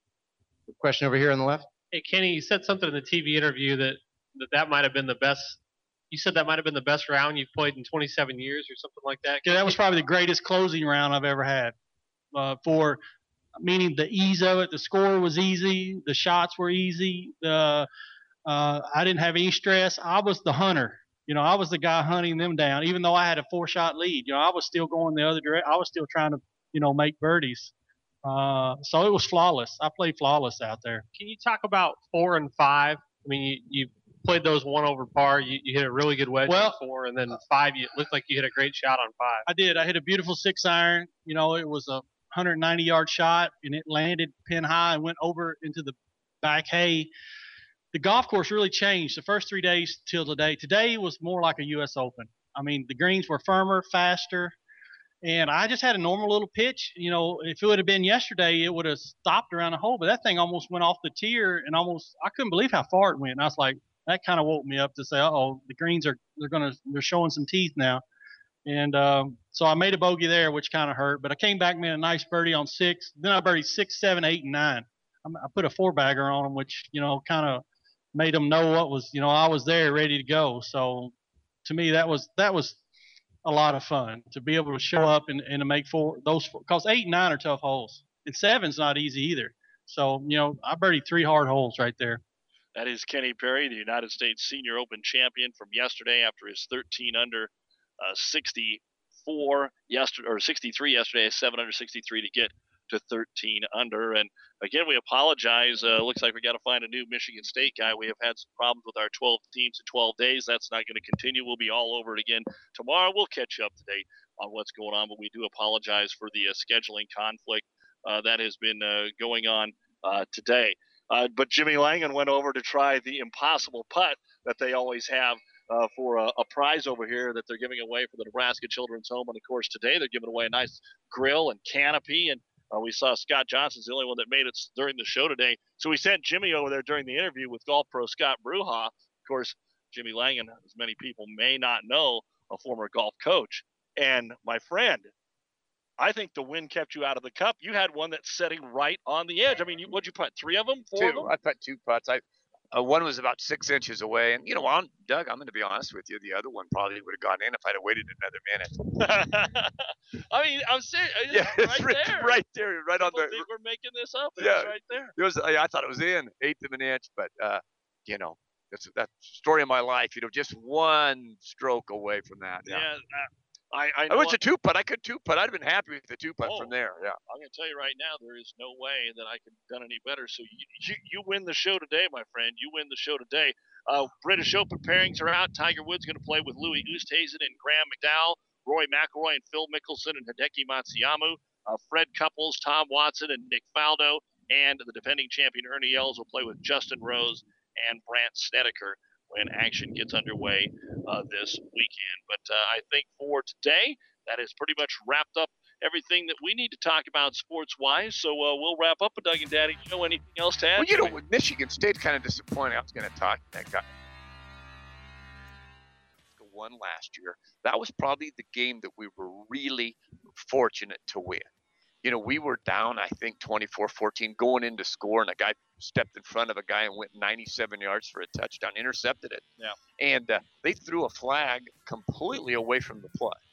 Question over here on the left. Hey, Kenny, you said something in the T V interview that that, that might have been the best. You said that might have been the best round you've played in twenty-seven years or something like that. Yeah, that was probably the greatest closing round I've ever had. Uh, for meaning the ease of it, the score was easy, the shots were easy. The uh, I didn't have any stress. I was the hunter. You know, I was the guy hunting them down. Even though I had a four-shot lead, you know, I was still going the other direction. I was still trying to, you know, make birdies. Uh, so it was flawless. I played flawless out there. Can you talk about four and five? I mean, you, you played those one over par. You, you hit a really good wedge well, on four, and then five, you, it looked like you hit a great shot on five. I did. I hit a beautiful six iron. You know, it was a one hundred ninety yard shot, and it landed pin high and went over into the back hay. The golf course really changed the first three days till today. Today was more like a U S Open. I mean, the greens were firmer, faster, and I just had a normal little pitch. You know, if it would have been yesterday, it would have stopped around the hole, but that thing almost went off the tier, and almost I couldn't believe how far it went. And I was like, that kind of woke me up to say, uh-oh, the greens are they're gonna they're showing some teeth now. And um, so I made a bogey there, which kind of hurt, but I came back, made a nice birdie on six. Then I birdied six, seven, eight, and nine. I put a four bagger on them, which you know kind of made them know what was, you know, I was there ready to go. So to me, that was, that was a lot of fun to be able to show up and, and to make four, those, because eight and nine are tough holes and seven's not easy either. So, you know, I birdied three hard holes right there. That is Kenny Perry, the United States Senior Open champion from yesterday after his thirteen under uh, sixty-four yesterday, or sixty-three yesterday, seven under sixty-three to get to thirteen under. And again, we apologize. Uh, looks like we got to find a new Michigan State guy. We have had some problems with our twelve teams in twelve days. That's not going to continue. We'll be all over it again tomorrow. We'll catch you up to date on what's going on, but we do apologize for the uh, scheduling conflict uh, that has been uh, going on uh, today. Uh, but Jimmy Langen went over to try the impossible putt that they always have uh, for a, a prize over here that they're giving away for the Nebraska Children's Home. And of course, today they're giving away a nice grill and canopy. And Uh, we saw Scott Johnson's the only one that made it during the show today. So we sent Jimmy over there during the interview with golf pro Scott Bruja. Of course, Jimmy Langen, as many people may not know, a former golf coach. And my friend, I think the wind kept you out of the cup. You had one that's setting right on the edge. I mean, you, what'd you put, three of them, four two. of them? I put two putts. I uh, one was about six inches away. And, you know, I'm, Doug, I'm going to be honest with you. The other one probably would have gone in if I'd have waited another minute. I mean, I'm serious. Yeah, right, it's right there. right there, right on People the. think we're making this up. It Yeah, was right there. It was. I, I thought it was in eighth of an inch, but uh, you know, that's that's the story of my life. You know, just one stroke away from that. Yeah. Yeah. uh, I, I, I know went to it- two putt. I could two putt. I'd have been happy with the two putt Oh, from there. Yeah. I'm going to tell you right now, there is no way that I could have done any better. So you, you, you win the show today, my friend. You win the show today. Uh, British Open pairings are out. Tiger Woods going to play with Louis Oosthuizen and Graham McDowell. Roy McIlroy and Phil Mickelson and Hideki Matsuyama. Uh, Fred Couples, Tom Watson, and Nick Faldo. And the defending champion Ernie Els will play with Justin Rose and Brandt Snedeker when action gets underway uh, this weekend. But uh, I think for today, that has pretty much wrapped up everything that we need to talk about sports-wise. So uh, we'll wrap up with Doug and Daddy. You know anything else to add? Well, you know, with Michigan State's kind of disappointing. I was going to talk to that guy. Won last year. That was probably the game that we were really fortunate to win. You know, we were down, I think, twenty-four fourteen going into score, and a guy stepped in front of a guy and went ninety-seven yards for a touchdown, intercepted it. Yeah. And uh, they threw a flag completely away from the play.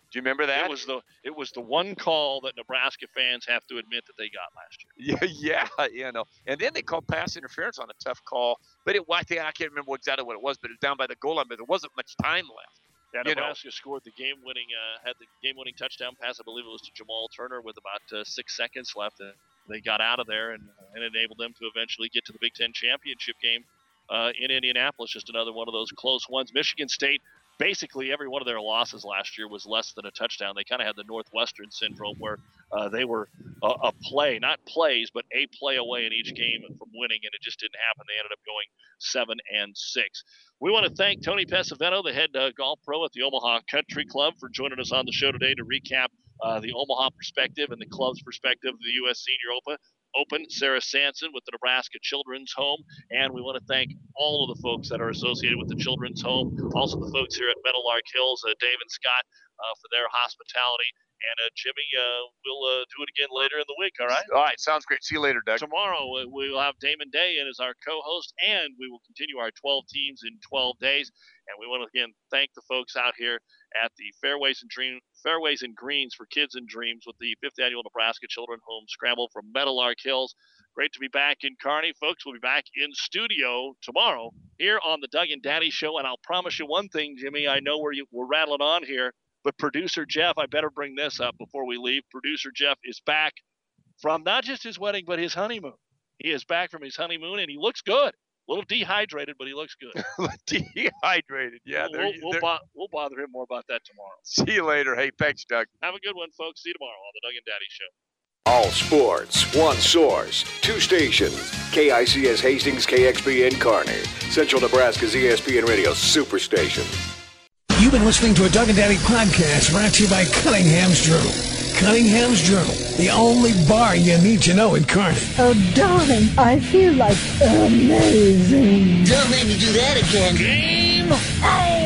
Do you remember that? It was the it was the one call that Nebraska fans have to admit that they got last year. Yeah, yeah, you know. And then they called pass interference on a tough call, but it I think I can't remember exactly what it was, but it was down by the goal line, but there wasn't much time left. Yeah, you Nebraska know. scored the game-winning uh, had the game-winning touchdown pass. I believe it was to Jamal Turner with about uh, six seconds left. And they got out of there and, and enabled them to eventually get to the Big Ten championship game uh, in Indianapolis. Just another one of those close ones. Michigan State. Basically, every one of their losses last year was less than a touchdown. They kind of had the Northwestern syndrome where uh, they were a, a play, not plays, but a play away in each game from winning, and it just didn't happen. They ended up going seven and six. We want to thank Tony Pesavento, the head uh, golf pro at the Omaha Country Club, for joining us on the show today to recap uh, the Omaha perspective and the club's perspective of the U S Senior Open. Open, Sarah Sanson with the Nebraska Children's Home, and we want to thank all of the folks that are associated with the Children's Home, also the folks here at Meadowlark Hills, uh, Dave and Scott, uh, for their hospitality, and uh, Jimmy, uh, we'll uh, do it again later in the week, all right? All right, sounds great. See you later, Doug. Tomorrow uh, we will have Damon Day in as our co-host, and we will continue our twelve teams in twelve days, and we want to again thank the folks out here at the Fairways and Dream Fairways and Greens for Kids and Dreams with the fifth Annual Nebraska Children's Home Scramble from Meadowlark Hills. Great to be back in Kearney. Folks, we'll be back in studio tomorrow here on the Doug and Daddy Show, and I'll promise you one thing, Jimmy. I know we're, we're rattling on here, but producer Jeff, I better bring this up before we leave. Producer Jeff is back from not just his wedding, but his honeymoon. He is back from his honeymoon, and he looks good. A little dehydrated, but he looks good. Dehydrated, yeah. We'll, we'll, we'll, bo- we'll bother him more about that tomorrow. See you later. Hey, thanks, Doug. Have a good one, folks. See you tomorrow on the Doug and Daddy Show. All sports, one source, two stations. K I C S Hastings, K X B N Kearney. Central Nebraska's E S P N Radio Superstation. You've been listening to a Doug and Daddy podcast brought to you by Cunningham's Journal. Cunningham's Journal, the only bar you need to know in Kearney. Oh, darling, I feel like amazing. Don't make me do that again. Game